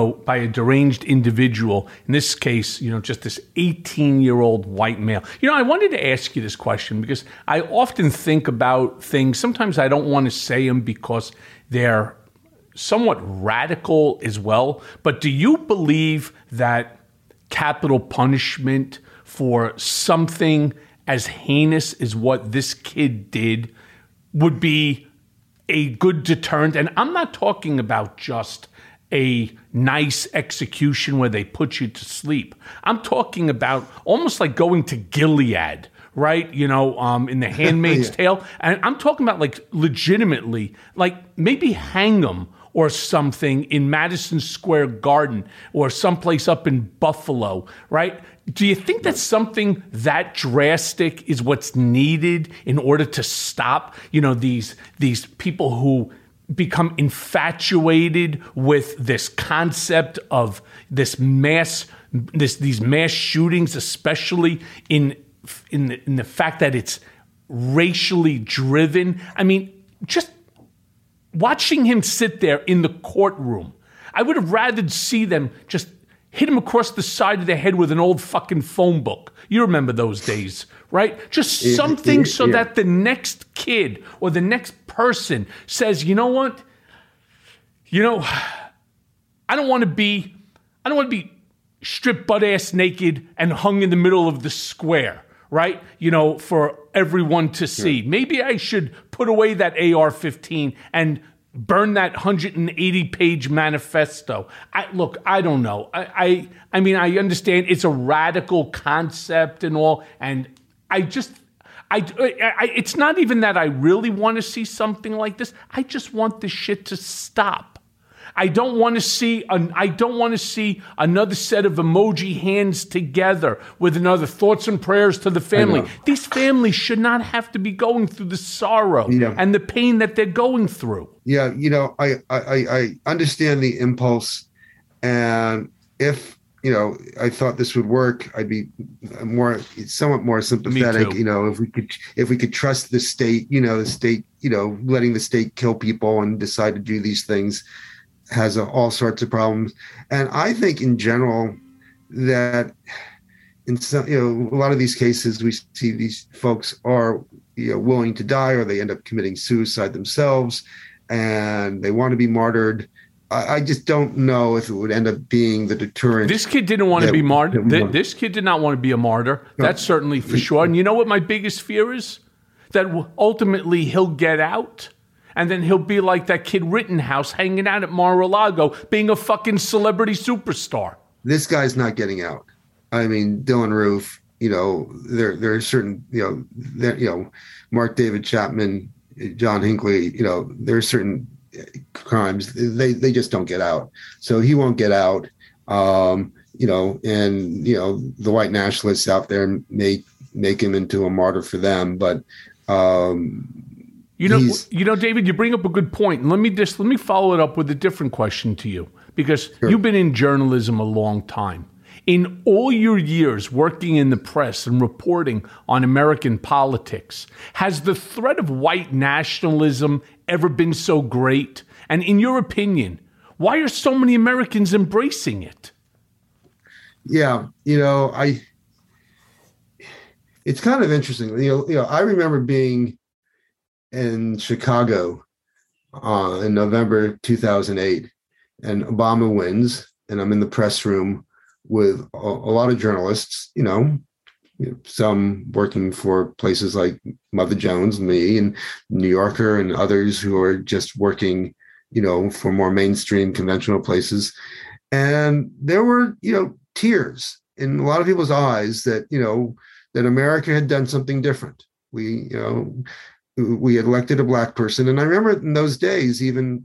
individual. In this case, just this 18-year-old white male. I wanted to ask you this question because I often think about things. Sometimes I don't want to say them because they're somewhat radical as well. But do you believe that capital punishment for something as heinous as what this kid did would be a good deterrent? And I'm not talking about just a nice execution where they put you to sleep. I'm talking about almost like going to Gilead, right? In The Handmaid's Tale. And I'm talking about like legitimately, like maybe hang them or something in Madison Square Garden or someplace up in Buffalo, right? Do you think that something that drastic is what's needed in order to stop, these people who become infatuated with this concept of these mass shootings, especially in the fact that it's racially driven? I mean, just watching him sit there in the courtroom, I would have rather see them just hit him across the side of the head with an old fucking phone book. You remember those days, right? Just something so that the next kid or the next person says, you know what? I don't want to be stripped butt ass naked and hung in the middle of the square, right? For everyone to see. Maybe I should put away that AR-15 and burn that 180-page manifesto. I don't know. I mean, I understand it's a radical concept and all, and it's not even that I really want to see something like this. I just want this shit to stop. I don't want to see another set of emoji hands together with another thoughts and prayers to the family. These families should not have to be going through the sorrow and the pain that they're going through. Yeah, I understand the impulse, and if I thought this would work, I'd be somewhat more sympathetic. If we could trust the state, letting the state kill people and decide to do these things has all sorts of problems. And I think in general that in some, a lot of these cases we see these folks are willing to die, or they end up committing suicide themselves, and they want to be martyred. I just don't know if it would end up being the deterrent. This kid didn't want to be martyred. This kid did not want to be a martyr. That's certainly for sure. And you know what my biggest fear is? That ultimately he'll get out, and then he'll be like that kid Rittenhouse hanging out at Mar-a-Lago, being a fucking celebrity superstar. This guy's not getting out. I mean, Dylan Roof, there are certain, Mark David Chapman, John Hinckley, there are certain crimes, they just don't get out. So he won't get out. And the white nationalists out there may make him into a martyr for them, but David, you bring up a good point. And let me follow it up with a different question to you, because you've been in journalism a long time. In all your years working in the press and reporting on American politics, has the threat of white nationalism ever been so great? And in your opinion, why are so many Americans embracing it? Yeah, it's kind of interesting. I remember being in Chicago in November 2008, and Obama wins, and I'm in the press room with a lot of journalists, some working for places like Mother Jones, me, and New Yorker, and others who are just working, for more mainstream conventional places. And there were, tears in a lot of people's eyes that, that America had done something different. We had elected a black person. And I remember in those days, even,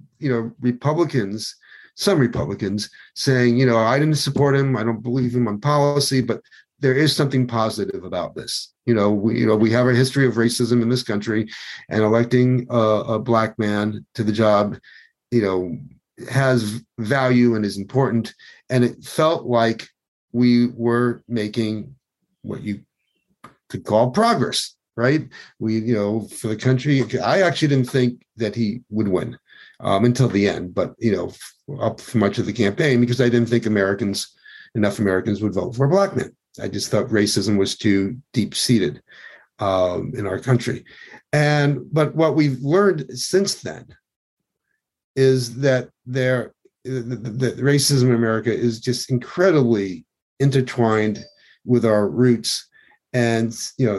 some Republicans saying, I didn't support him. I don't believe him on policy, but there is something positive about this. We have a history of racism in this country, and electing a black man to the job, has value and is important. And it felt like we were making what you could call progress. Right. We, for the country, I actually didn't think that he would win until the end, but, up for much of the campaign, because I didn't think enough Americans would vote for a black man. I just thought racism was too deep seated in our country. But what we've learned since then is that the racism in America is just incredibly intertwined with our roots. And,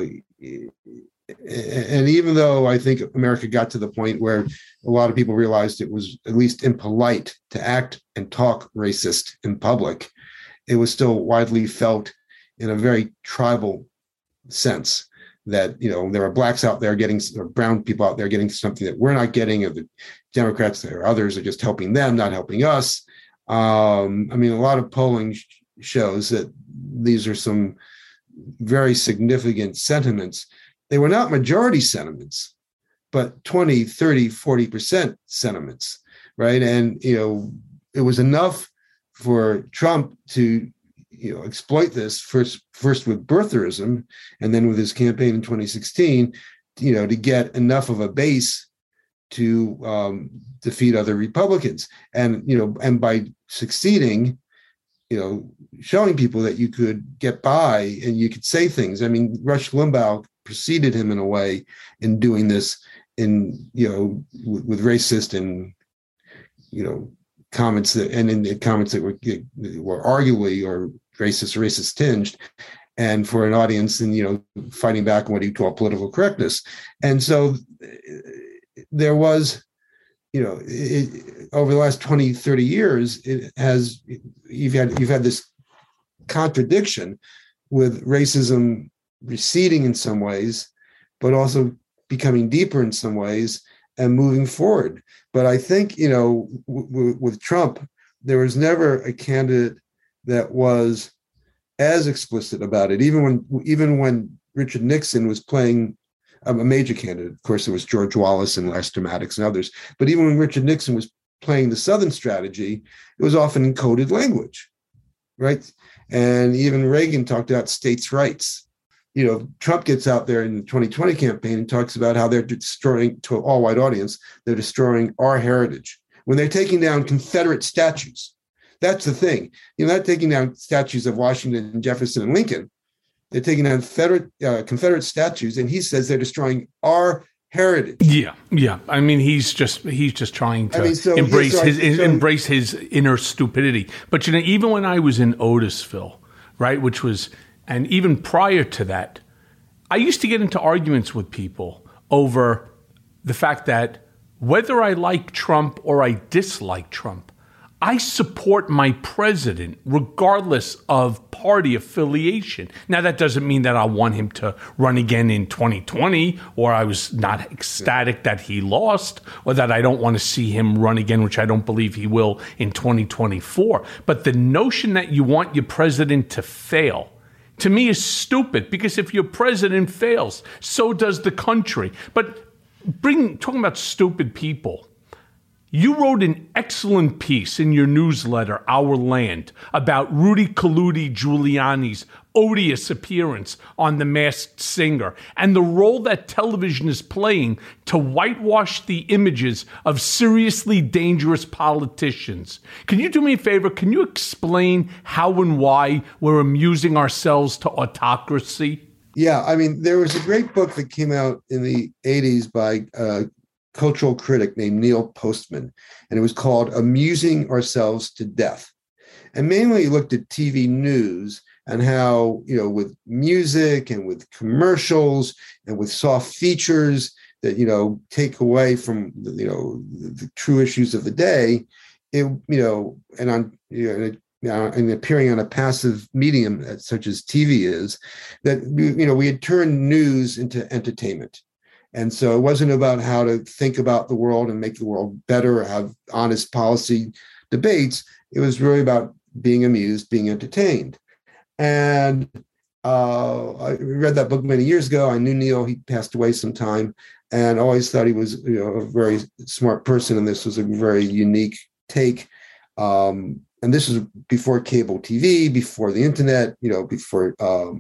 and even though I think America got to the point where a lot of people realized it was at least impolite to act and talk racist in public, it was still widely felt in a very tribal sense that, there are blacks out there getting, or brown people out there getting something that we're not getting, or the Democrats or others are just helping them, not helping us. A lot of polling shows that these are some very significant sentiments. They were not majority sentiments, but 20, 30, 40% sentiments, right? And, it was enough for Trump to, exploit this first with birtherism, and then with his campaign in 2016, to get enough of a base to defeat other Republicans. And, and by succeeding, showing people that you could get by and you could say things. I mean, Rush Limbaugh preceded him in a way in doing this, with racist and, comments that, and in the comments that were arguably or racist tinged. and for an audience and, fighting back on what you call political correctness. And so there was, over the last 20, 30 years, you've had this contradiction with racism receding in some ways, but also becoming deeper in some ways and moving forward. But I think, with Trump, there was never a candidate that was as explicit about it. Even when Richard Nixon was playing a major candidate, of course, there was George Wallace and Lester Maddox and others. But even when Richard Nixon was playing the Southern strategy, it was often in coded language, right? And even Reagan talked about states' rights. Trump gets out there in the 2020 campaign and talks about how they're destroying, to an all-white audience, they're destroying our heritage. When they're taking down Confederate statues, that's the thing. You're not taking down statues of Washington, Jefferson, and Lincoln. They're taking down Confederate statues, and he says they're destroying our heritage. Yeah. I mean, he's just trying to embrace his inner stupidity. But even when I was in Otisville, right, and even prior to that, I used to get into arguments with people over the fact that whether I like Trump or I dislike Trump, I support my president regardless of party affiliation. Now, that doesn't mean that I want him to run again in 2020, or I was not ecstatic that he lost, or that I don't want to see him run again, which I don't believe he will in 2024. But the notion that you want your president to fail, to me, is stupid, because if your president fails, so does the country. But talking about stupid people, you wrote an excellent piece in your newsletter, Our Land, about Rudy Giuliani's odious appearance on The Masked Singer and the role that television is playing to whitewash the images of seriously dangerous politicians. Can you do me a favor? Can you explain how and why we're amusing ourselves to autocracy? Yeah, I mean, there was a great book that came out in the 80s by cultural critic named Neil Postman, and it was called Amusing Ourselves to Death. And mainly he looked at TV news and how, with music and with commercials and with soft features that, take away from, the true issues of the day, and appearing on a passive medium such as TV is, that, we had turned news into entertainment. And so it wasn't about how to think about the world and make the world better or have honest policy debates. It was really about being amused, being entertained. And I read that book many years ago. I knew Neil. He passed away sometime, and always thought he was a very smart person. And this was a very unique take. And this was before cable TV, before the internet, before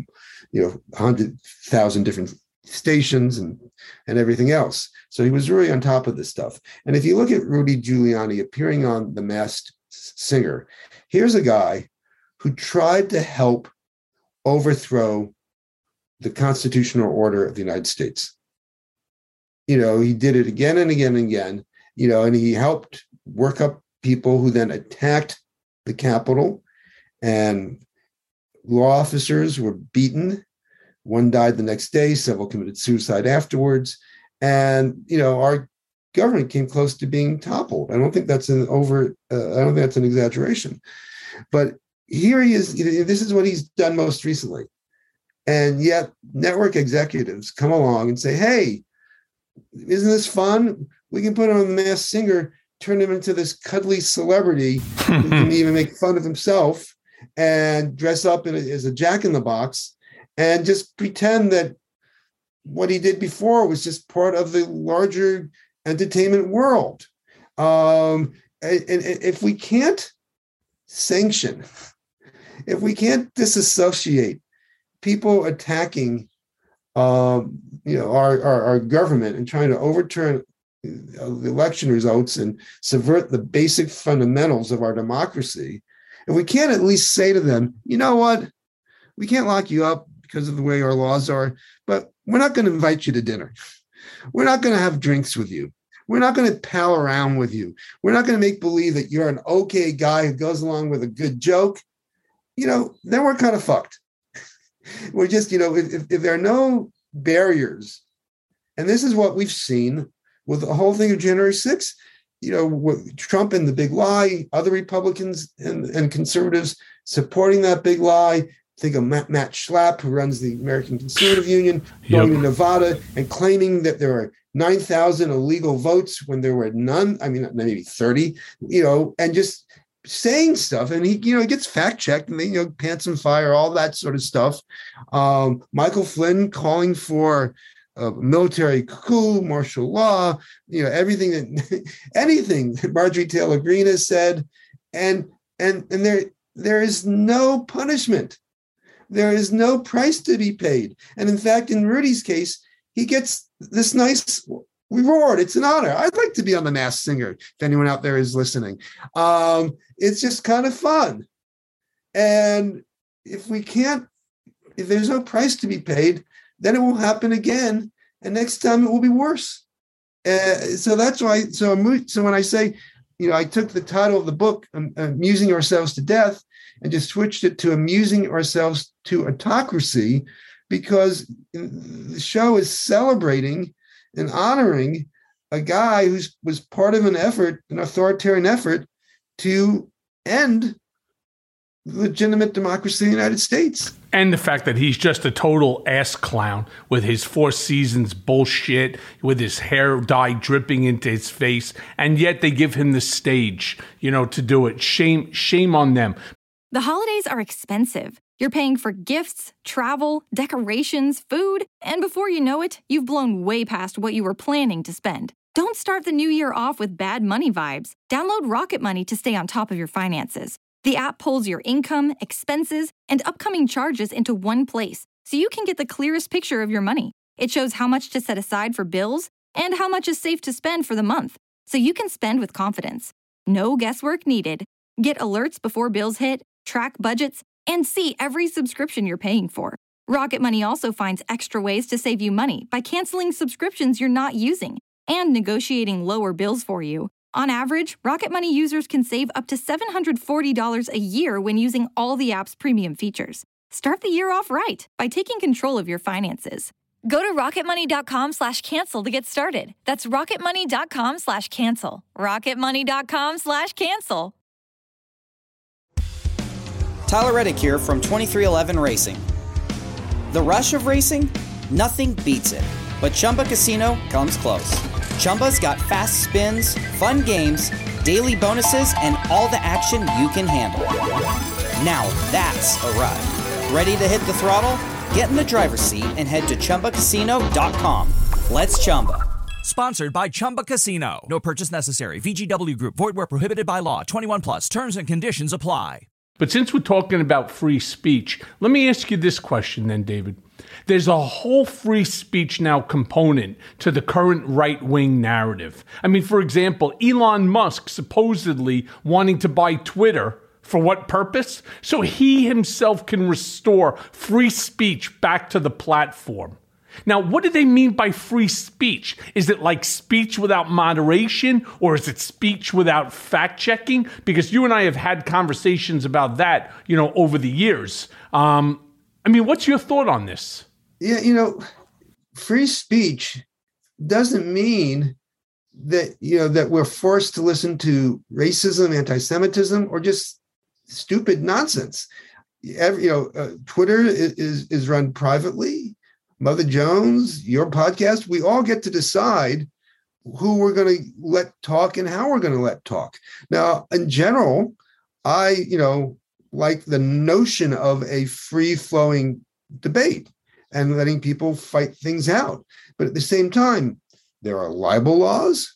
100,000 different stations and everything else. So he was really on top of this stuff. And if you look at Rudy Giuliani appearing on The Masked Singer, here's a guy who tried to help overthrow the constitutional order of the United States. He did it again and again and again, and he helped work up people who then attacked the Capitol, and law officers were beaten. One died the next day. Several committed suicide afterwards. And, our government came close to being toppled. I don't think that's an exaggeration. But here he is. This is what he's done most recently. And yet network executives come along and say, hey, isn't this fun? We can put on The Masked Singer, turn him into this cuddly celebrity who can even make fun of himself and dress up as a jack-in-the-box and just pretend that what he did before was just part of the larger entertainment world. And if we can't sanction, if we can't disassociate people attacking, our government and trying to overturn the election results and subvert the basic fundamentals of our democracy, if we can't at least say to them, you know what, we can't lock you up because of the way our laws are, but we're not going to invite you to dinner. We're not going to have drinks with you. We're not going to pal around with you. We're not going to make believe that you're an okay guy who goes along with a good joke. Then we're kind of fucked. We're just, if there are no barriers, and this is what we've seen with the whole thing of January 6th, with Trump and the big lie, other Republicans and conservatives supporting that big lie. Think of Matt Schlapp, who runs the American Conservative Union, going to Nevada and claiming that there are 9,000 illegal votes when there were none. I mean, maybe 30, and just saying stuff. And he gets fact checked and then, pants and fire, all that sort of stuff. Michael Flynn calling for a military coup, martial law, anything that Marjorie Taylor Greene has said. And there is no punishment. There is no price to be paid. And in fact, in Rudy's case, he gets this nice reward. It's an honor. I'd like to be on The Masked Singer, if anyone out there is listening. It's just kind of fun. And if there's no price to be paid, then it will happen again. And next time it will be worse. So that's why. So when I say, I took the title of the book, Amusing Ourselves to Death, and just switched it to Amusing Ourselves to Autocracy, because the show is celebrating and honoring a guy who was part of an authoritarian effort to end legitimate democracy in the United States. And the fact that he's just a total ass clown with his Four Seasons bullshit, with his hair dye dripping into his face, and yet they give him the stage, to do it. Shame on them. The holidays are expensive. You're paying for gifts, travel, decorations, food, and before you know it, you've blown way past what you were planning to spend. Don't start the new year off with bad money vibes. Download Rocket Money to stay on top of your finances. The app pulls your income, expenses, and upcoming charges into one place, so you can get the clearest picture of your money. It shows how much to set aside for bills and how much is safe to spend for the month, so you can spend with confidence. No guesswork needed. Get alerts before bills hit, track budgets, and see every subscription you're paying for. Rocket Money also finds extra ways to save you money by canceling subscriptions you're not using and negotiating lower bills for you. On average, Rocket Money users can save up to $740 a year when using all the app's premium features. Start the year off right by taking control of your finances. Go to rocketmoney.com/cancel to get started. That's rocketmoney.com/cancel. rocketmoney.com/cancel. Tyler Reddick here from 2311 Racing. The rush of racing? Nothing beats it. But Chumba Casino comes close. Chumba's got fast spins, fun games, daily bonuses, and all the action you can handle. Now that's a ride. Ready to hit the throttle? Get in the driver's seat and head to ChumbaCasino.com. Let's Chumba. Sponsored by Chumba Casino. No purchase necessary. VGW Group. Void where prohibited by law. 21 plus. Terms and conditions apply. But since we're talking about free speech, let me ask you this question then, David. There's a whole free speech now component to the current right-wing narrative. I mean, for example, Elon Musk supposedly wanting to buy Twitter. For what purpose? So he himself can restore free speech back to the platform. Now, what do they mean by free speech? Is it like speech without moderation, or is it speech without fact-checking? Because you and I have had conversations about that, over the years. What's your thought on this? Yeah, free speech doesn't mean that, that we're forced to listen to racism, anti-Semitism, or just stupid nonsense. Twitter is run privately. Mother Jones, your podcast, we all get to decide who we're going to let talk and how we're going to let talk. Now, in general, I, like the notion of a free-flowing debate and letting people fight things out. But at the same time, there are libel laws,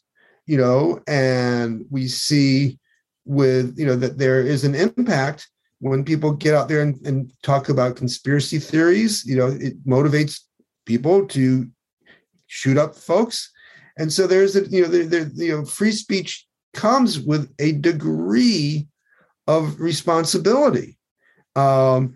and we see that there is an impact when people get out there and talk about conspiracy theories. It motivates people to shoot up folks. And so there's free speech comes with a degree of responsibility. If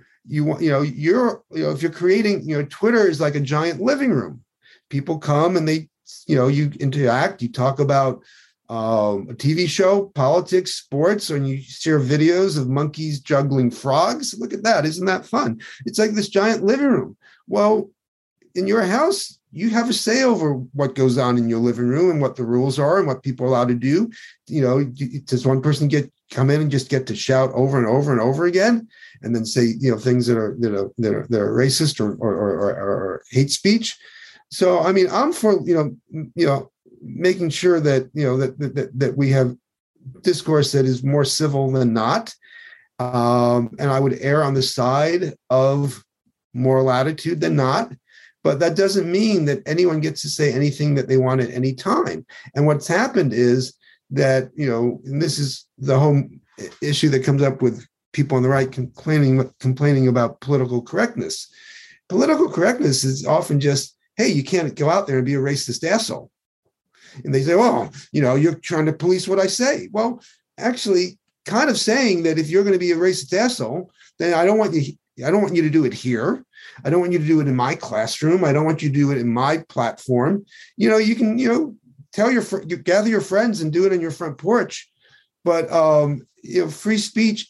you're creating, Twitter is like a giant living room. People come and they, you interact, you talk about a TV show, politics, sports, and you share videos of monkeys juggling frogs. Look at that. Isn't that fun? It's like this giant living room. Well, in your house, you have a say over what goes on in your living room and what the rules are and what people are allowed to do. Does one person come in and just get to shout over and over and over again and then say, things that are racist or hate speech? So, I mean, I'm for, making sure that, that we have discourse that is more civil than not. And I would err on the side of more latitude than not. But that doesn't mean that anyone gets to say anything that they want at any time. And what's happened is that, and this is the whole issue that comes up with people on the right complaining about political correctness. Political correctness is often just, hey, you can't go out there and be a racist asshole. And they say, well, you're trying to police what I say. Well, actually, kind of saying that if you're going to be a racist asshole, then I don't want you to do it here. I don't want you to do it in my classroom. I don't want you to do it in my platform. You can, tell you gather your friends and do it on your front porch. But, free speech,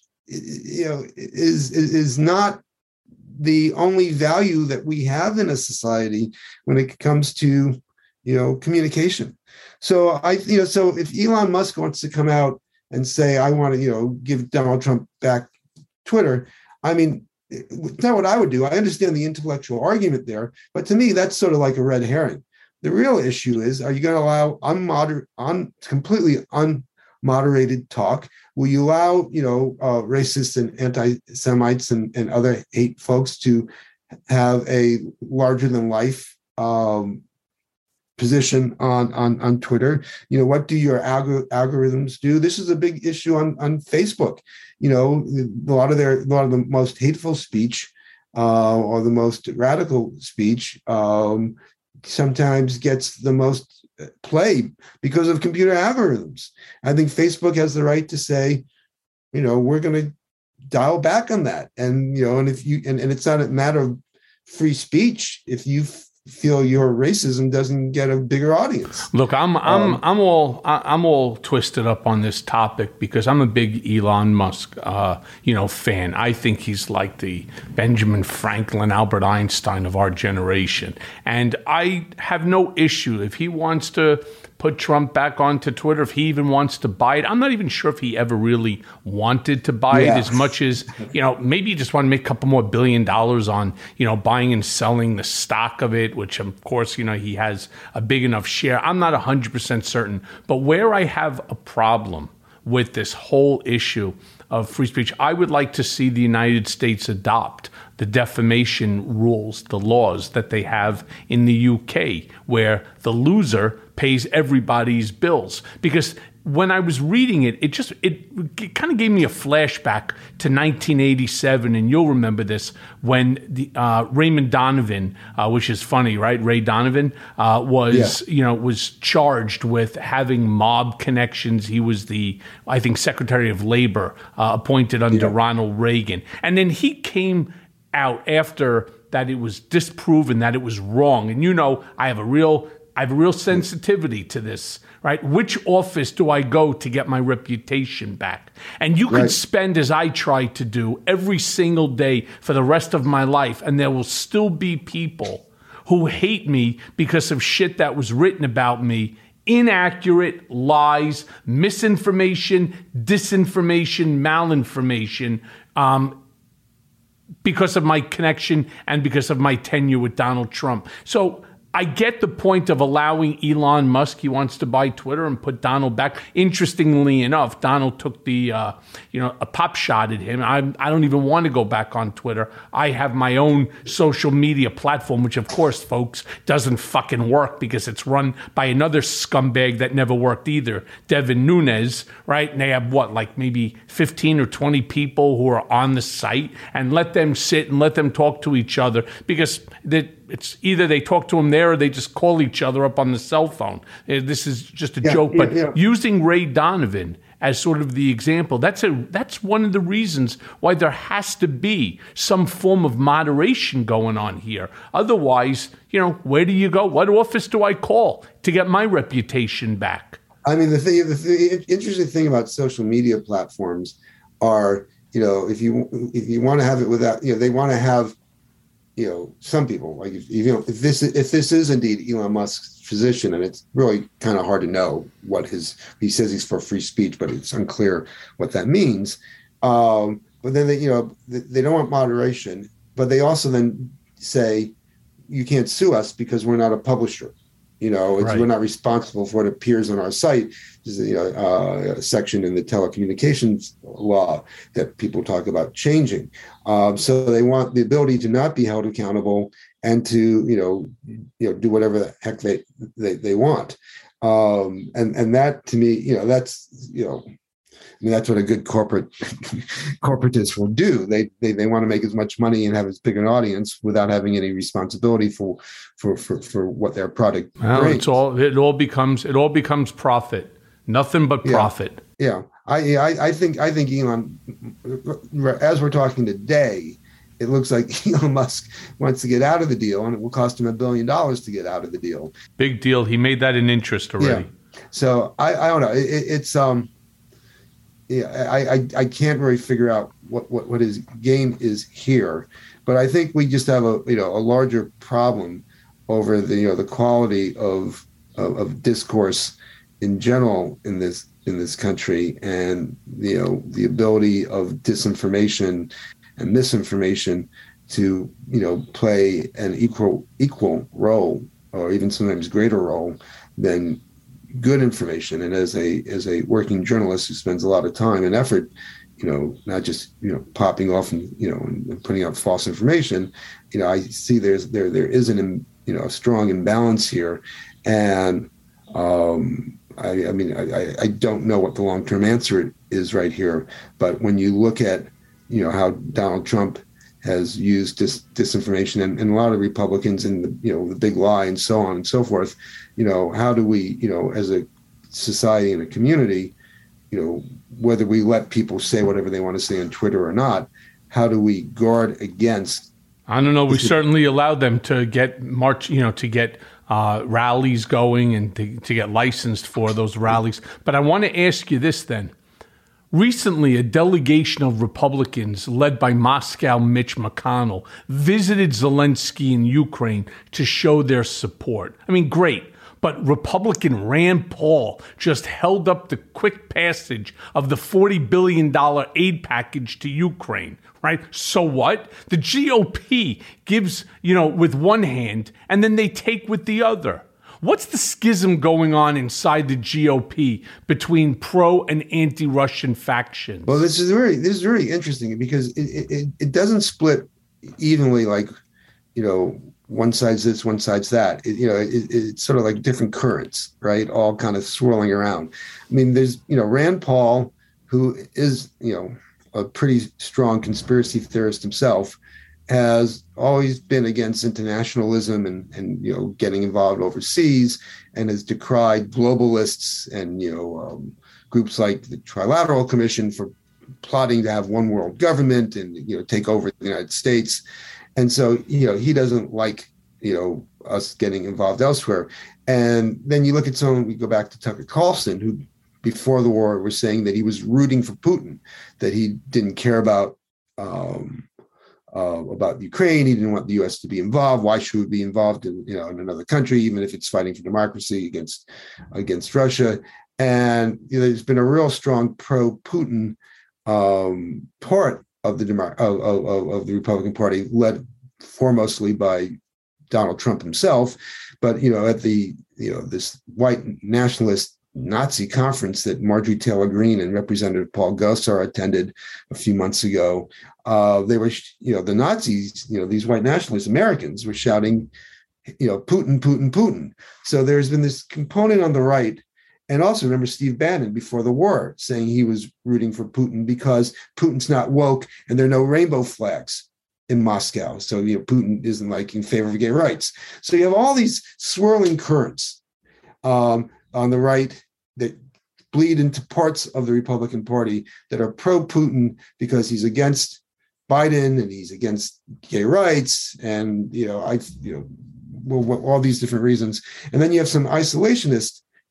is not the only value that we have in a society when it comes to, communication. So so if Elon Musk wants to come out and say, I want to, give Donald Trump back Twitter, I mean, it's not what I would do. I understand the intellectual argument there, but to me, that's sort of like a red herring. The real issue is, are you going to allow completely unmoderated talk? Will you allow, racists and anti-Semites and other hate folks to have a larger than life position on Twitter? What do your algorithms do? This is a big issue on Facebook. A lot of the most hateful speech or the most radical speech sometimes gets the most play because of computer algorithms. I think Facebook has the right to say, we're going to dial back on that. And, and if you, and it's not a matter of free speech. If you feel your racism doesn't get a bigger audience. Look, I'm all twisted up on this topic because I'm a big Elon Musk, fan. I think he's like the Benjamin Franklin, Albert Einstein of our generation, and I have no issue if he wants to put Trump back onto Twitter, if he even wants to buy it. I'm not even sure if he ever really wanted to buy it as much as, maybe he just wanted to make a couple more $1 billion on, buying and selling the stock of it, which of course, he has a big enough share. I'm not 100% certain. But where I have a problem with this whole issue of free speech, I would like to see the United States adopt the defamation rules, the laws that they have in the UK, where the loser pays everybody's bills. Because when I was reading it, it kind of gave me a flashback to 1987, and you'll remember this, when the Raymond Donovan, which is funny, right? Ray Donovan was charged with having mob connections. He was the, I think, Secretary of Labor appointed under Ronald Reagan, and then he came out after that it was disproven that it was wrong. And I have a real sensitivity to this, right? Which office do I go to get my reputation back? And you could spend, as I try to do, every single day for the rest of my life, and there will still be people who hate me because of shit that was written about me. Inaccurate, lies, misinformation, disinformation, malinformation, because of my connection and because of my tenure with Donald Trump. So I get the point of allowing Elon Musk. He wants to buy Twitter and put Donald back. Interestingly enough, Donald took the, a pop shot at him. I don't even want to go back on Twitter. I have my own social media platform, which of course, folks, doesn't fucking work because it's run by another scumbag that never worked either, Devin Nunes, right? And they have maybe 15 or 20 people who are on the site, and let them sit and let them talk to each other, because it's either they talk to them there or they just call each other up on the cell phone. This is just a joke, but using Ray Donovan as sort of the example, that's one of the reasons why there has to be some form of moderation going on here. Otherwise, where do you go? What office do I call to get my reputation back? I mean, the interesting thing about social media platforms are, if you want to have it without, they want to have, some people, like if this is indeed Elon Musk's position, and it's really kind of hard to know what he says he's for free speech, but it's unclear what that means. But then they don't want moderation, but they also then say you can't sue us because we're not a publisher. Right. We're not responsible for what appears on our site. There's a section in the telecommunications law that people talk about changing. So they want the ability to not be held accountable and to do whatever the heck they want. And that, to me, that's that's what a good corporatist will do. They want to make as much money and have as big an audience without having any responsibility for what their product brings. It all becomes profit. Nothing but profit. Yeah. I think Elon, as we're talking today, it looks like Elon Musk wants to get out of the deal, and it will cost him $1 billion to get out of the deal. Big deal. He made that an interest already. Yeah. So I don't know. I can't really figure out what his game is here, but I think we just have a larger problem over the quality of discourse in general in this country, and the ability of disinformation and misinformation to play an equal role, or even sometimes greater role than good information. And as a working journalist who spends a lot of time and effort, not just popping off and putting out false information, I see there is a strong imbalance here, and I don't know what the long-term answer is right here. But when you look at how Donald Trump has used disinformation, and a lot of Republicans in the big lie and so on and so forth, how do we, as a society and a community, whether we let people say whatever they want to say on Twitter or not, how do we guard against? I don't know. We certainly allowed them to get rallies going and to get licensed for those rallies. But I want to ask you this then. Recently, a delegation of Republicans led by Moscow Mitch McConnell visited Zelensky in Ukraine to show their support. I mean, great. But Republican Rand Paul just held up the quick passage of the $40 billion aid package to Ukraine, right? So what? The GOP gives, with one hand, and then they take with the other. What's the schism going on inside the GOP between pro and anti-Russian factions? Well, this is very interesting because it doesn't split evenly, like, one side's this, one side's that. It's sort of like different currents, right? All kind of swirling around. I mean, there's, Rand Paul, who is, a pretty strong conspiracy theorist himself, has always been against internationalism and getting involved overseas, and has decried globalists and groups like the Trilateral Commission for plotting to have one world government and take over the United States. And so he doesn't like us getting involved elsewhere. And then you look at someone, we go back to Tucker Carlson, who before the war was saying that he was rooting for Putin, that he didn't care about Ukraine. He didn't want the U.S. to be involved. Why should we be involved in another country, even if it's fighting for democracy against Russia? And there's been a real strong pro-Putin part of the Republican Party, led foremostly by Donald Trump himself. But at the this white nationalist Nazi conference that Marjorie Taylor Greene and Representative Paul Gosar attended a few months ago, they were, the Nazis, these white nationalist Americans were shouting, Putin, Putin, Putin. So there's been this component on the right. And also remember Steve Bannon before the war saying he was rooting for Putin because Putin's not woke and there are no rainbow flags in Moscow. So, Putin isn't like in favor of gay rights. So you have all these swirling currents on the right that bleed into parts of the Republican Party that are pro-Putin because he's against Biden and he's against gay rights and, all these different reasons. And then you have some isolationist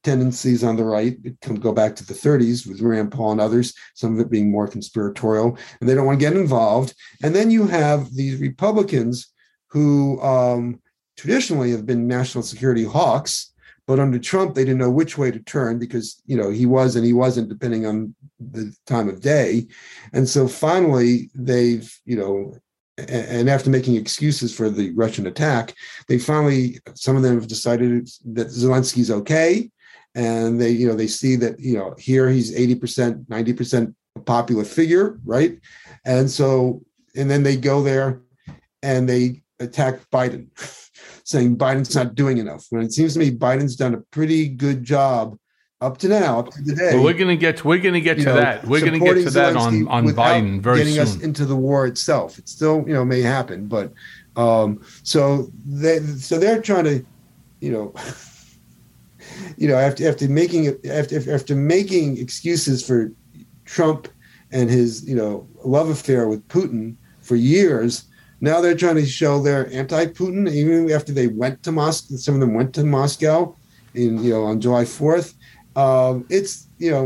tendencies on the right. It can go back to the 30s with Rand Paul and others, some of it being more conspiratorial, and they don't want to get involved. And then you have these Republicans who traditionally have been national security hawks, but under Trump, they didn't know which way to turn because, he was and he wasn't, depending on the time of day. And so finally, they've, and after making excuses for the Russian attack, some of them have decided that Zelensky's okay. And they see that, here he's 80%, 90% a popular figure, right? And then they go there and they attack Biden, saying Biden's not doing enough. When it seems to me Biden's done a pretty good job up to the day. Well, we're going to get to that. We're going to get to that on Biden very soon. Getting us into the war itself. It still, may happen, but so they're trying to, after making excuses for Trump and his, love affair with Putin for years, now they're trying to show they're anti-Putin, even after they went to Moscow. Some of them went to Moscow on July 4th. It's,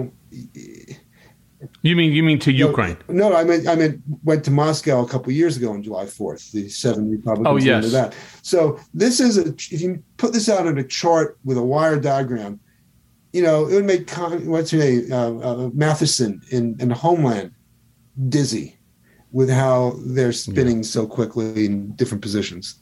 You mean to Ukraine? No, I meant went to Moscow a couple of years ago on July 4th. The 7 Republicans. Oh, yes. Into that. So this is if you put this out on a chart with a wire diagram, it would make what's her name, Matheson in Homeland dizzy with how they're spinning so quickly in different positions.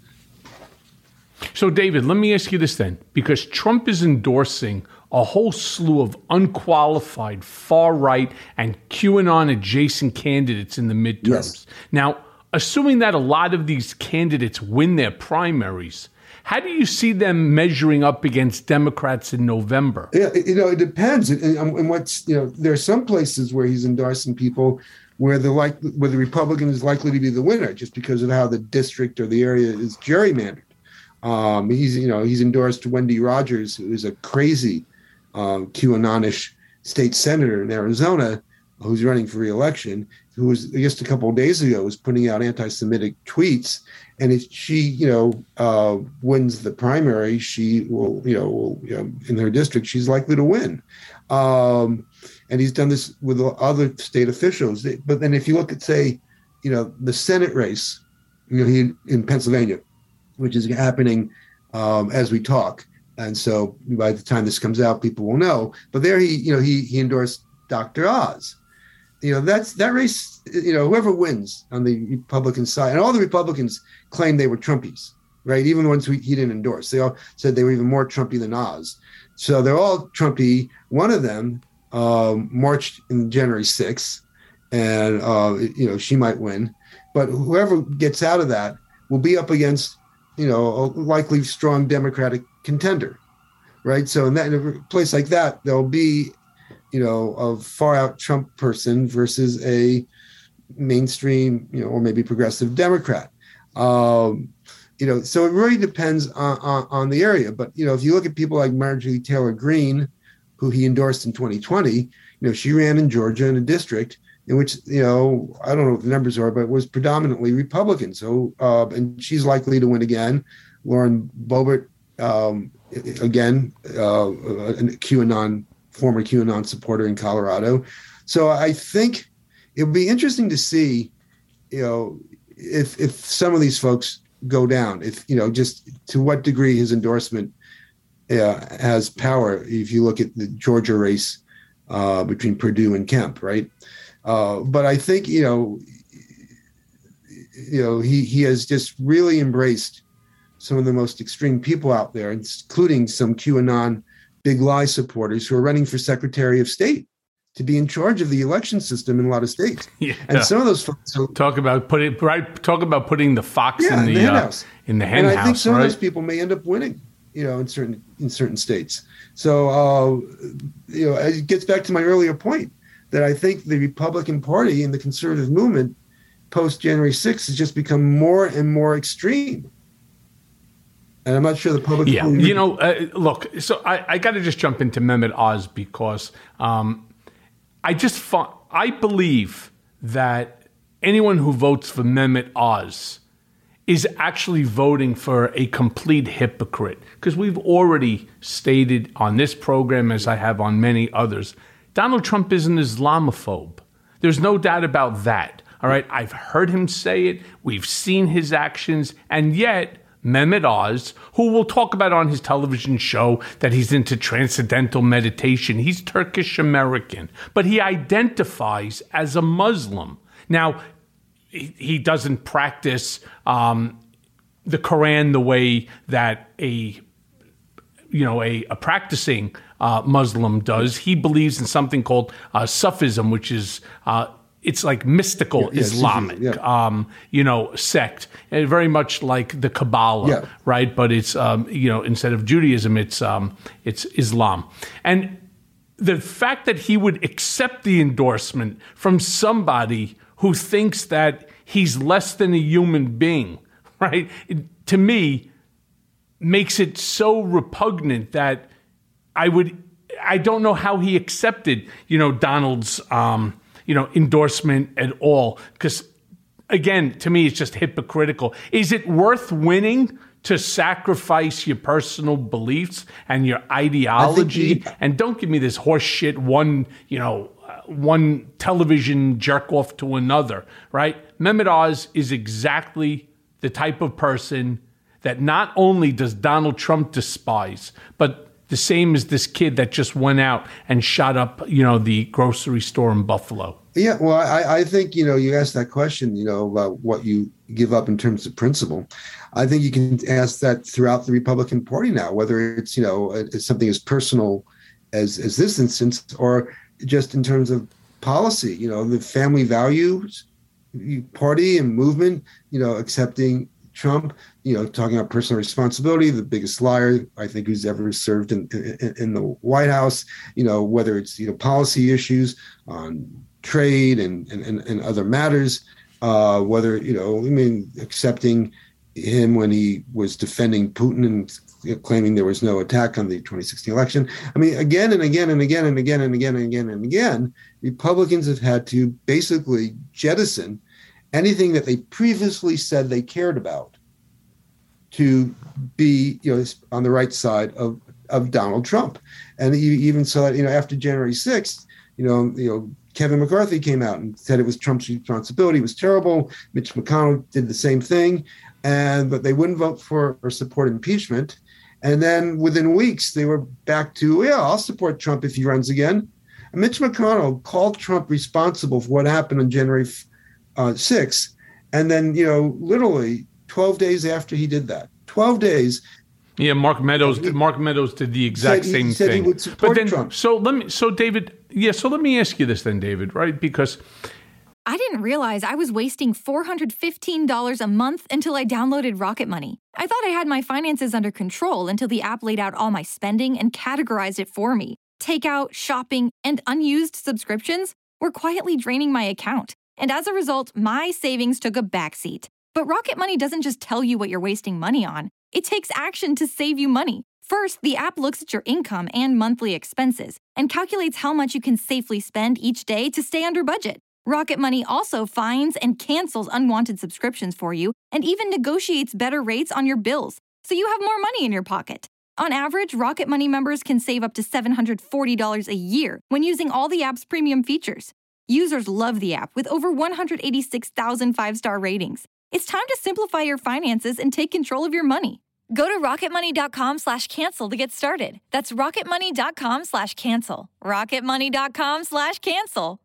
So, David, let me ask you this then, because Trump is endorsing a whole slew of unqualified far-right and QAnon-adjacent candidates in the midterms. Yes. Now, assuming that a lot of these candidates win their primaries, how do you see them measuring up against Democrats in November? Yeah, it depends. And there are some places where he's endorsing people where the Republican is likely to be the winner just because of how the district or the area is gerrymandered. He's endorsed Wendy Rogers, who is a crazy QAnon-ish state senator in Arizona, who's running for re-election, who was just a couple of days ago was putting out anti-Semitic tweets. And if she, wins the primary, she will, in her district, she's likely to win. And he's done this with other state officials. But then if you look at, say, the Senate race, in Pennsylvania, which is happening as we talk. And so by the time this comes out, people will know. But there he endorsed Dr. Oz. That race, whoever wins on the Republican side, and all the Republicans claimed they were Trumpies, right? Even the ones he didn't endorse. They all said they were even more Trumpy than Oz. So they're all Trumpy. One of them marched in January 6th, and, she might win. But whoever gets out of that will be up against, a likely strong Democratic contender, right? So in a place like that, there'll be, a far out Trump person versus a mainstream, or maybe progressive Democrat. So it really depends on the area. But, if you look at people like Marjorie Taylor Greene, who he endorsed in 2020, she ran in Georgia in a district in which, I don't know what the numbers are, but it was predominantly Republican. So, and she's likely to win again. Lauren Boebert, again, a former QAnon supporter in Colorado. So I think it would be interesting to see, if some of these folks go down, just to what degree his endorsement has power. If you look at the Georgia race between Perdue and Kemp, right? But I think, he has just really embraced some of the most extreme people out there, including some QAnon big lie supporters who are running for Secretary of State to be in charge of the election system in a lot of states. Yeah. And some of those folks talk about putting the fox in the hen house. And I think some of those people may end up winning, in certain states. So it gets back to my earlier point that I think the Republican Party and the conservative movement post January 6th has just become more and more extreme. And I'm not sure the public. Yeah, look. So I got to just jump into Mehmet Oz because I believe that anyone who votes for Mehmet Oz is actually voting for a complete hypocrite. Because we've already stated on this program, as I have on many others, Donald Trump is an Islamophobe. There's no doubt about that. All right, I've heard him say it. We've seen his actions. And yet, Mehmet Oz, who we'll talk about on his television show that he's into transcendental meditation, he's Turkish American, but he identifies as a Muslim. Now, he doesn't practice the Quran the way that a practicing Muslim does. He believes in something called Sufism, which is it's like mystical Islamic, sect, and very much like the Kabbalah, right? But it's instead of Judaism, it's Islam. And the fact that he would accept the endorsement from somebody who thinks that he's less than a human being, right? To me, makes it so repugnant that I don't know how he accepted, Donald's, endorsement at all. Because again, to me, it's just hypocritical. Is it worth winning to sacrifice your personal beliefs and your ideology? And don't give me this horse shit, one television jerk off to another, right? Mehmet Oz is exactly the type of person that not only does Donald Trump despise, but the same as this kid that just went out and shot up, the grocery store in Buffalo. Yeah, well, I think, you asked that question, about what you give up in terms of principle. I think you can ask that throughout the Republican Party now, whether it's, it's something as personal as this instance, or just in terms of policy, the family values party and movement, accepting Trump, talking about personal responsibility, the biggest liar I think who's ever served in the White House, whether it's, policy issues on trade and other matters, whether, accepting him when he was defending Putin and claiming there was no attack on the 2016 election. I mean, again and again and again and again and again and again and again, Republicans have had to basically jettison anything that they previously said they cared about to be, on the right side of Donald Trump. And you even saw that, after January 6th, Kevin McCarthy came out and said it was Trump's responsibility. It was terrible. Mitch McConnell did the same thing, but they wouldn't vote for or support impeachment. And then within weeks, they were back to, I'll support Trump if he runs again. And Mitch McConnell called Trump responsible for what happened on January 6th. And then, literally 12 days after he did that, 12 days. Yeah, Mark Meadows did the exact same thing. He would support Trump. So let me ask you this then, David, right? Because I didn't realize I was wasting $415 a month until I downloaded Rocket Money. I thought I had my finances under control until the app laid out all my spending and categorized it for me. Takeout, shopping, and unused subscriptions were quietly draining my account. And as a result, my savings took a backseat. But Rocket Money doesn't just tell you what you're wasting money on. It takes action to save you money. First, the app looks at your income and monthly expenses and calculates how much you can safely spend each day to stay under budget. Rocket Money also finds and cancels unwanted subscriptions for you and even negotiates better rates on your bills, so you have more money in your pocket. On average, Rocket Money members can save up to $740 a year when using all the app's premium features. Users love the app with over 186,000 five-star ratings. It's time to simplify your finances and take control of your money. Go to rocketmoney.com/cancel to get started. That's rocketmoney.com/cancel. rocketmoney.com/cancel.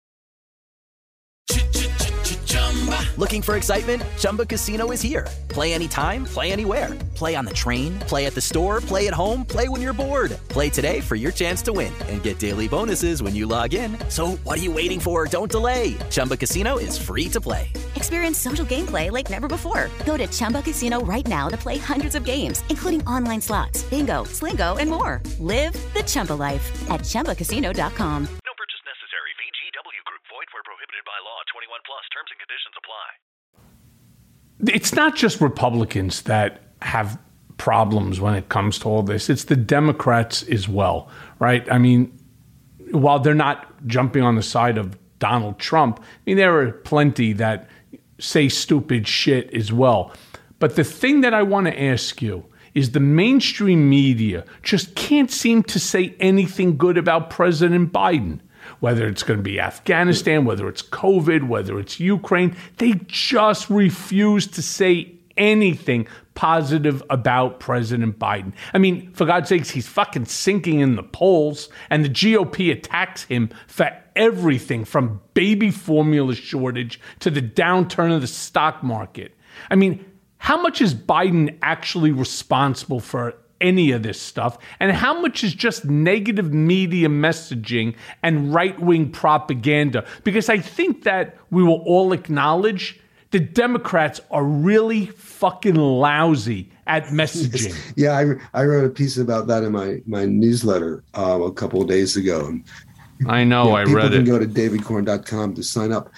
Looking for excitement? Chumba Casino is here. Play anytime, play anywhere. Play on the train, play at the store, play at home, play when you're bored. Play today for your chance to win and get daily bonuses when you log in. So what are you waiting for? Don't delay. Chumba Casino is free to play. Experience social gameplay like never before. Go to Chumba Casino right now to play hundreds of games, including online slots, bingo, Slingo, and more. Live the Chumba life at ChumbaCasino.com. No purchase necessary. VGW Group. Void where prohibited by law. 21 plus. Terms and conditions apply. It's not just Republicans that have problems when it comes to all this. It's the Democrats as well, right? I mean, while they're not jumping on the side of Donald Trump, I mean, there are plenty that say stupid shit as well. But the thing that I want to ask you is the mainstream media just can't seem to say anything good about President Biden. Whether it's going to be Afghanistan, whether it's COVID, whether it's Ukraine, they just refuse to say anything positive about President Biden. I mean, for God's sakes, he's fucking sinking in the polls, and the GOP attacks him for everything from baby formula shortage to the downturn of the stock market. I mean, how much is Biden actually responsible for any of this stuff? And how much is just negative media messaging and right-wing propaganda? Because I think that we will all acknowledge the Democrats are really fucking lousy at messaging. Yeah, I wrote a piece about that in my newsletter a couple of days ago. I know, I read it. People can go to davidcorn.com to sign up.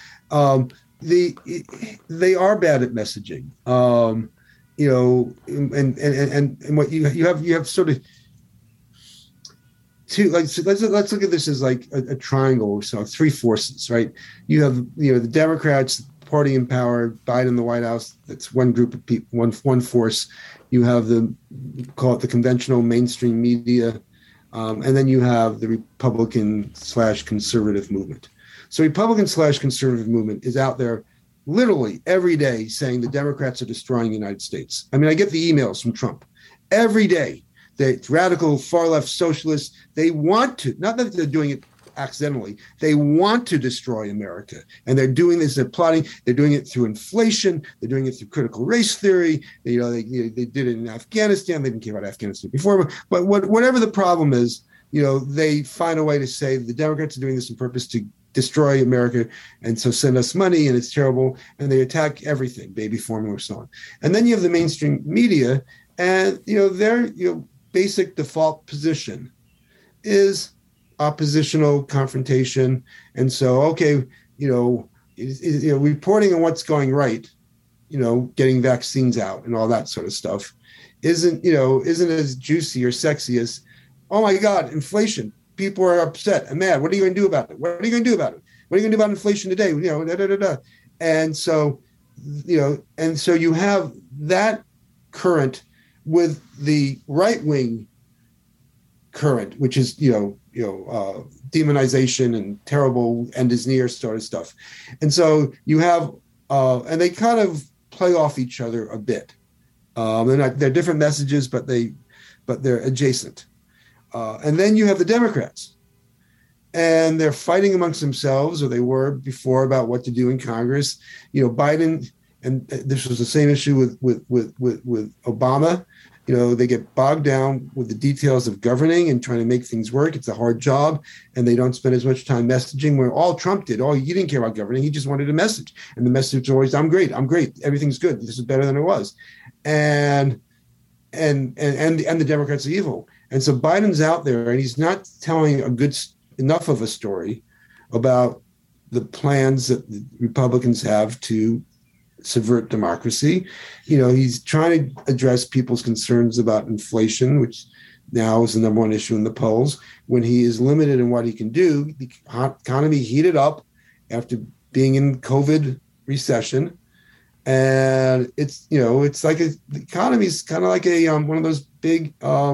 They are bad at messaging. And what you have sort of two, like, so let's look at this as like a triangle, so three forces, right? You have the Democrats, party in power, Biden in the White House. That's one group of people, one force. You have call it the conventional mainstream media, and then you have the Republican/conservative movement. So Republican/conservative movement is out there literally every day saying the Democrats are destroying the United States. I mean, I get the emails from Trump every day. The radical far left socialists, they want to, not that they're doing it accidentally, they want to destroy America. And they're doing this, they're plotting, they're doing it through inflation, they're doing it through critical race theory. They did it in Afghanistan. They didn't care about Afghanistan before, but whatever the problem is, they find a way to say the Democrats are doing this on purpose to destroy America, and so send us money, and it's terrible, and they attack everything, baby formula, so on. And then you have the mainstream media, and their basic default position is oppositional confrontation, and so reporting on what's going right, getting vaccines out and all that sort of stuff, isn't as juicy or sexy as, oh my God, inflation. People are upset and mad. What are you going to do about it? What are you going to do about it? What are you going to do about inflation today? And so you have that current with the right wing current, which is demonization and terrible end is near sort of stuff. And so you have and they kind of play off each other a bit. They're different messages, but they're adjacent. And then you have the Democrats, and they're fighting amongst themselves, or they were before, about what to do in Congress. Biden, and this was the same issue with Obama. They get bogged down with the details of governing and trying to make things work. It's a hard job, and they don't spend as much time messaging. Where all Trump did, he didn't care about governing; he just wanted a message, and the message was always, "I'm great, everything's good, this is better than it was," and the Democrats are evil. And so Biden's out there, and he's not telling enough of a story about the plans that the Republicans have to subvert democracy. He's trying to address people's concerns about inflation, which now is the number one issue in the polls. When he is limited in what he can do, the economy heated up after being in COVID recession. And it's like the economy is kind of like one of those big,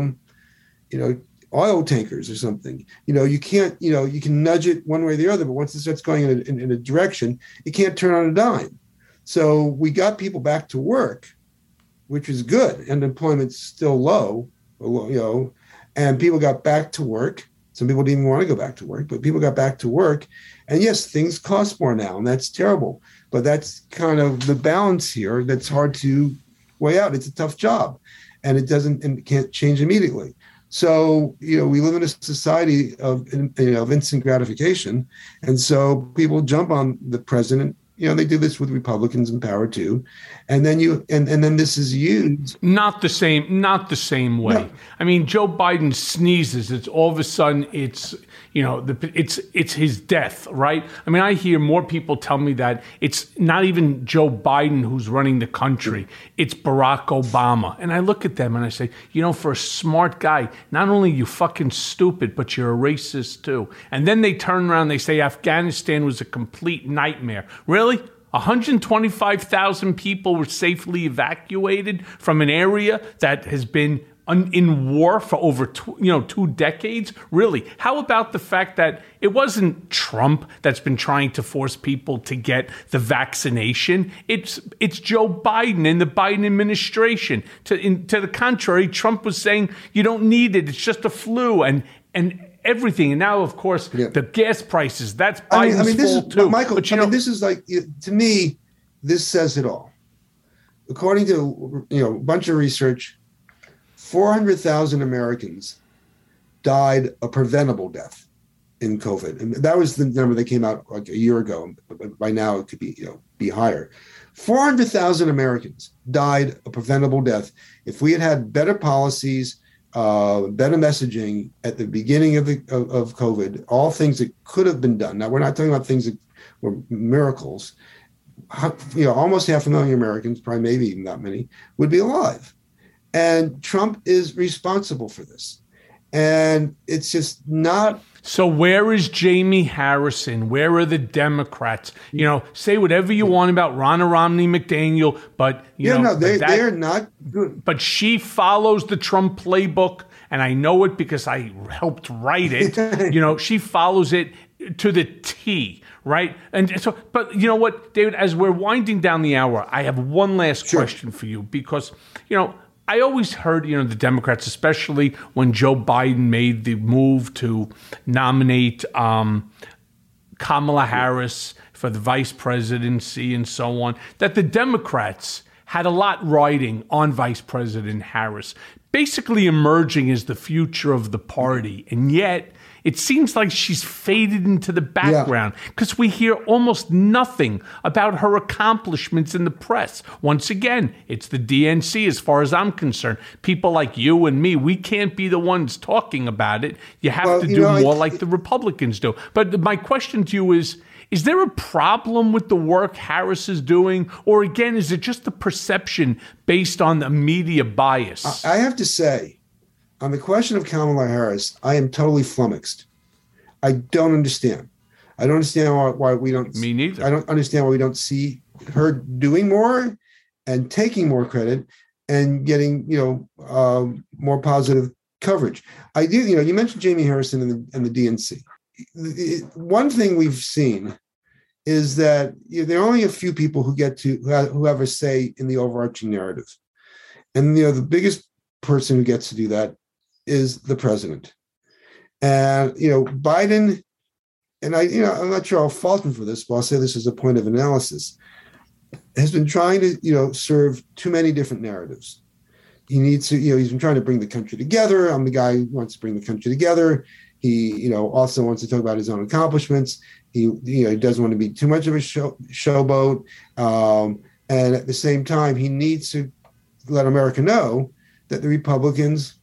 oil tankers or something. You can't, you can nudge it one way or the other, but once it starts going in a direction, it can't turn on a dime. So we got people back to work, which is good. Unemployment's still low, and people got back to work. Some people didn't even want to go back to work, but people got back to work. And yes, things cost more now, and that's terrible. But that's kind of the balance here that's hard to weigh out. It's a tough job, and it can't change immediately. So, we live in a society of instant gratification. And so people jump on the president. They do this with Republicans in power too. And then then this is used. Not the same way. No. I mean, Joe Biden sneezes. It's all of a sudden it's his death, right? I mean, I hear more people tell me that it's not even Joe Biden who's running the country. It's Barack Obama. And I look at them and I say, for a smart guy, not only are you fucking stupid, but you're a racist too. And then they turn around and they say Afghanistan was a complete nightmare. Really? 125,000 people were safely evacuated from an area that has been in war for over 2 decades. Really, how about the fact that it wasn't Trump that's been trying to force people to get the vaccination? It's Joe Biden and the Biden administration. To the contrary, Trump was saying you don't need it. It's just a flu and everything. And now, of course, the gas prices. That's Biden's fault too. Michael, but this is like, to me, this says it all. According to a bunch of research, 400,000 Americans died a preventable death in COVID, and that was the number that came out like a year ago. By now, it could be higher. 400,000 Americans died a preventable death if we had better policies, better messaging at the beginning of COVID. All things that could have been done. Now, we're not talking about things that were miracles. Almost 500,000 Americans, probably maybe even that many, would be alive. And Trump is responsible for this. And it's just not. So where is Jamie Harrison? Where are the Democrats? Say whatever you want about Ronna Romney McDaniel, but they're not good. But she follows the Trump playbook, and I know it because I helped write it. She follows it to the T, right? And so, but you know what, David? As we're winding down the hour, I have one last question for you because I always heard, the Democrats, especially when Joe Biden made the move to nominate Kamala Harris for the vice presidency and so on, that the Democrats had a lot riding on Vice President Harris, basically emerging as the future of the party. And yet, it seems like she's faded into the background because we hear almost nothing about her accomplishments in the press. Once again, it's the DNC as far as I'm concerned. People like you and me, we can't be the ones talking about it. You have to do more like the Republicans do. But my question to you is there a problem with the work Harris is doing? Or again, is it just the perception based on the media bias? I have to say, on the question of Kamala Harris, I am totally flummoxed. I don't understand. I don't understand why we don't. Me neither. I don't understand why we don't see her doing more and taking more credit and getting more positive coverage. I do. You mentioned Jamie Harrison and the DNC. One thing we've seen is that there are only a few people who have a say in the overarching narrative, and the biggest person who gets to do that is the president. And Biden, and I'm not sure I'll fault him for this, but I'll say this as a point of analysis, has been trying to serve too many different narratives. He needs to he's been trying to bring the country together. I'm the guy who wants to bring the country together. He also wants to talk about his own accomplishments. He doesn't want to be too much of a showboat, and at the same time he needs to let America know that the Republicans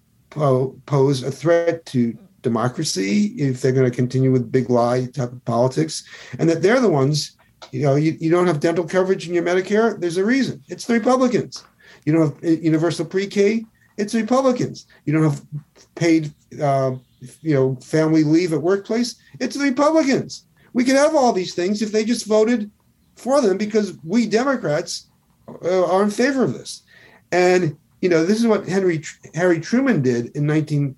pose a threat to democracy if they're going to continue with big lie type of politics, and that they're the ones, you don't have dental coverage in your Medicare. There's a reason. It's the Republicans. You don't have universal pre-K. It's the Republicans. You don't have paid, family leave at workplace. It's the Republicans. We could have all these things if they just voted for them because we Democrats are in favor of this. And this is what Harry Truman did in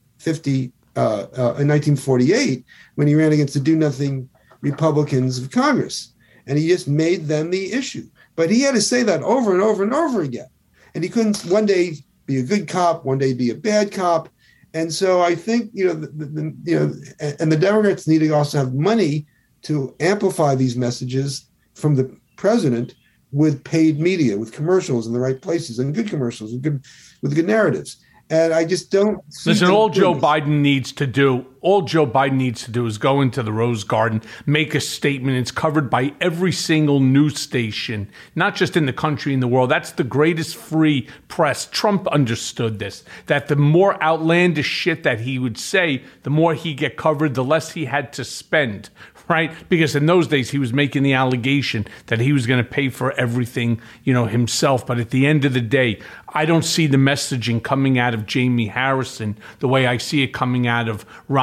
1948 when he ran against the do-nothing Republicans of Congress, and he just made them the issue. But he had to say that over and over and over again, and he couldn't one day be a good cop, one day be a bad cop. And so I think and the Democrats need to also have money to amplify these messages from the president with paid media, with commercials in the right places, and good commercials, with good narratives. And I just don't see. Listen, all Joe Biden needs to do is go into the Rose Garden, make a statement. It's covered by every single news station, not just in the country, in the world. That's the greatest free press. Trump understood this, that the more outlandish shit that he would say, the more he get covered, the less he had to spend. Right? Because in those days, he was making the allegation that he was going to pay for everything, himself. But at the end of the day, I don't see the messaging coming out of Jamie Harrison the way I see it coming out of Ron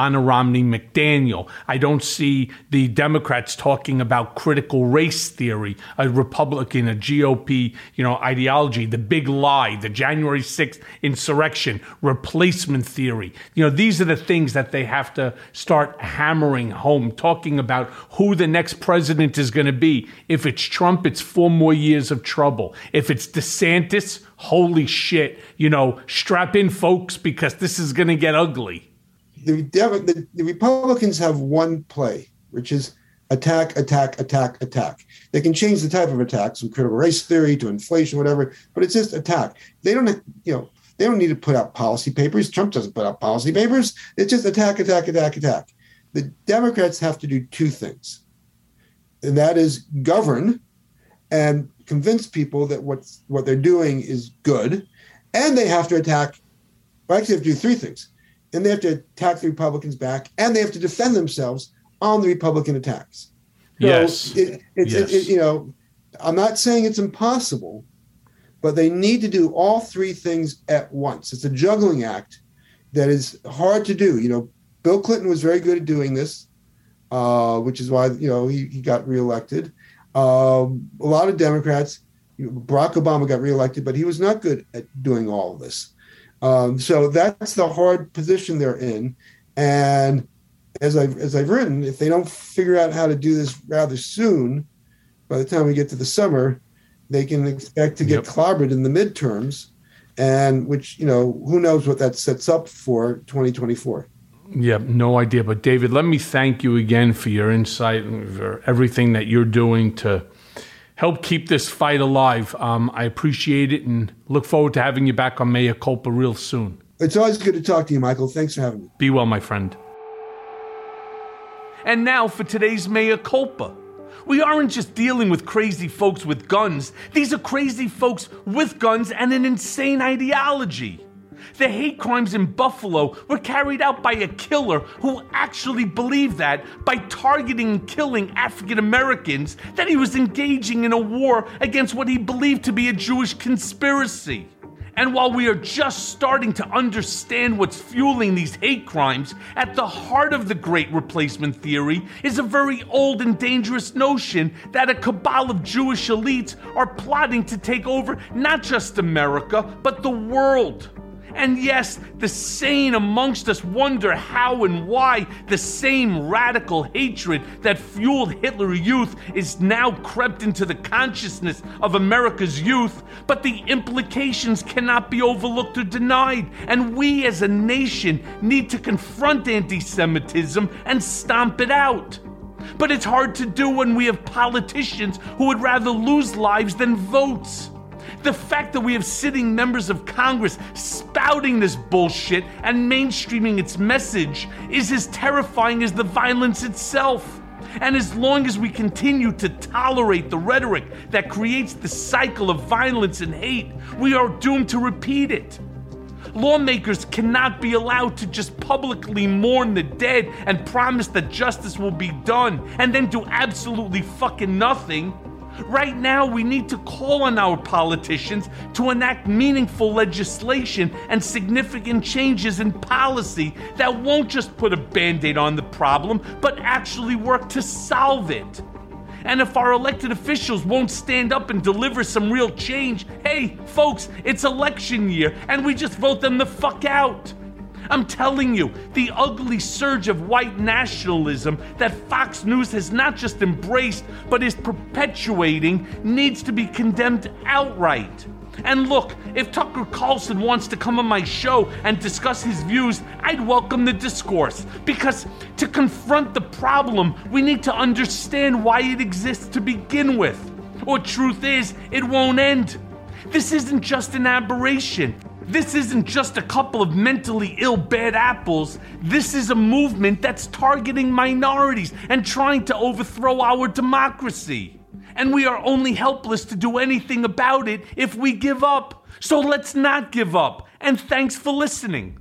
Donna Romney McDaniel. I don't see the Democrats talking about critical race theory, a Republican, a GOP, ideology, the big lie, the January 6th insurrection, replacement theory. These are the things that they have to start hammering home, talking about who the next president is going to be. If it's Trump, it's 4 more years of trouble. If it's DeSantis, holy shit, strap in, folks, because this is going to get ugly. The Republicans have one play, which is attack, attack, attack, attack. They can change the type of attack, from critical race theory to inflation, whatever, but it's just attack. They don't need to put out policy papers. Trump doesn't put out policy papers. It's just attack, attack, attack, attack. The Democrats have to do 2 things, and that is govern and convince people that what they're doing is good, and they have to attack. Well, actually, they have to do 3 things. And they have to attack the Republicans back, and they have to defend themselves on the Republican attacks. Yes. I'm not saying it's impossible, but they need to do all 3 things at once. It's a juggling act that is hard to do. Bill Clinton was very good at doing this, which is why, he got reelected. A lot of Democrats, Barack Obama got reelected, but he was not good at doing all of this. So that's the hard position they're in. And as I've written, if they don't figure out how to do this rather soon, by the time we get to the summer, they can expect to get clobbered in the midterms, and which, who knows what that sets up for 2024. Yeah, no idea. But David, let me thank you again for your insight and for everything that you're doing to help keep this fight alive. I appreciate it and look forward to having you back on Mea Culpa real soon. It's always good to talk to you, Michael. Thanks for having me. Be well, my friend. And now for today's Mea Culpa. We aren't just dealing with crazy folks with guns. These are crazy folks with guns and an insane ideology. The hate crimes in Buffalo were carried out by a killer who actually believed that by targeting and killing African Americans, that he was engaging in a war against what he believed to be a Jewish conspiracy. And while we are just starting to understand what's fueling these hate crimes, at the heart of the Great Replacement theory is a very old and dangerous notion that a cabal of Jewish elites are plotting to take over not just America, but the world. And yes, the sane amongst us wonder how and why the same radical hatred that fueled Hitler's youth is now crept into the consciousness of America's youth, but the implications cannot be overlooked or denied, and we as a nation need to confront anti-Semitism and stomp it out. But it's hard to do when we have politicians who would rather lose lives than votes. The fact that we have sitting members of Congress spouting this bullshit and mainstreaming its message is as terrifying as the violence itself. And as long as we continue to tolerate the rhetoric that creates the cycle of violence and hate, we are doomed to repeat it. Lawmakers cannot be allowed to just publicly mourn the dead and promise that justice will be done and then do absolutely fucking nothing. Right now, we need to call on our politicians to enact meaningful legislation and significant changes in policy that won't just put a Band-Aid on the problem, but actually work to solve it. And if our elected officials won't stand up and deliver some real change, hey, folks, it's election year, and we just vote them the fuck out. I'm telling you, the ugly surge of white nationalism that Fox News has not just embraced, but is perpetuating, needs to be condemned outright. And look, if Tucker Carlson wants to come on my show and discuss his views, I'd welcome the discourse. Because to confront the problem, we need to understand why it exists to begin with. Or truth is, it won't end. This isn't just an aberration. This isn't just a couple of mentally ill bad apples. This is a movement that's targeting minorities and trying to overthrow our democracy. And we are only helpless to do anything about it if we give up. So let's not give up. And thanks for listening.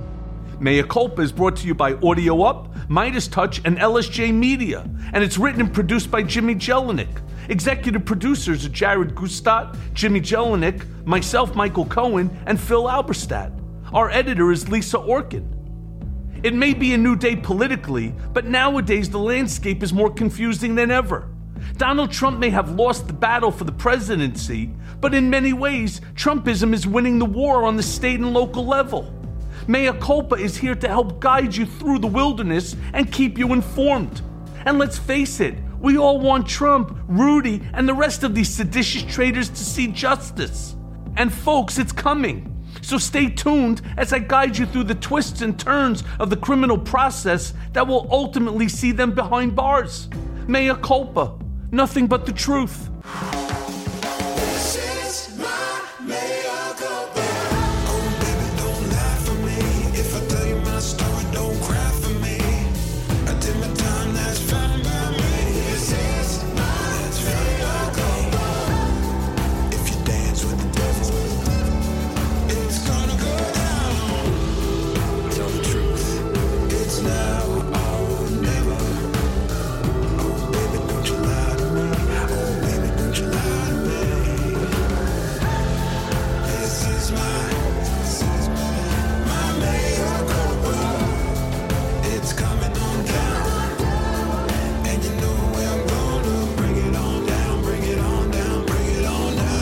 Mea Culpa is brought to you by Audio Up, Midas Touch, and LSJ Media. And it's written and produced by Jimmy Jelinek. Executive producers are Jared Gustat, Jimmy Jelinek, myself, Michael Cohen, and Phil Alberstadt. Our editor is Lisa Orkin. It may be a new day politically, but nowadays the landscape is more confusing than ever. Donald Trump may have lost the battle for the presidency, but in many ways, Trumpism is winning the war on the state and local level. Mea Culpa is here to help guide you through the wilderness and keep you informed. And let's face it, we all want Trump, Rudy, and the rest of these seditious traitors to see justice. And folks, it's coming. So stay tuned as I guide you through the twists and turns of the criminal process that will ultimately see them behind bars. Mea Culpa, nothing but the truth. This is my mea culpa. Oh, baby, don't lie for me. If I tell you my story, don't cry for me. I did my time, that's fine by me. This is my mea culpa. If you dance with the devil, it's gonna go down. Tell the truth, it's now or never. Oh, baby, don't you lie to me. Oh, baby, don't you lie to me. This is my mea culpa. It's coming on down. And you know where I'm gonna bring it on down, bring it on down, bring it on down.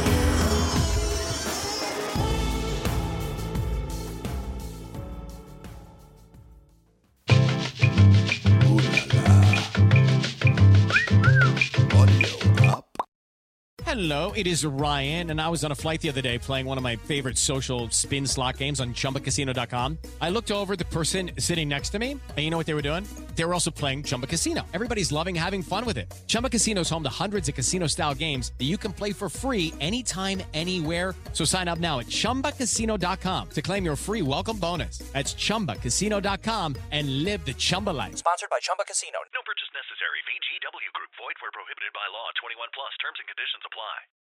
Hello, it is Ryan, and I was on a flight the other day playing one of my favorite social spin slot games on ChumbaCasino.com. I looked over at the person sitting next to me, and you know what they were doing? They were also playing Chumba Casino. Everybody's loving having fun with it. Chumba Casino is home to hundreds of casino-style games that you can play for free anytime, anywhere. So sign up now at ChumbaCasino.com to claim your free welcome bonus. That's ChumbaCasino.com and live the Chumba life. Sponsored by Chumba Casino. No purchase necessary. VGW Group. Void where prohibited by law. 21 plus. Terms and conditions apply.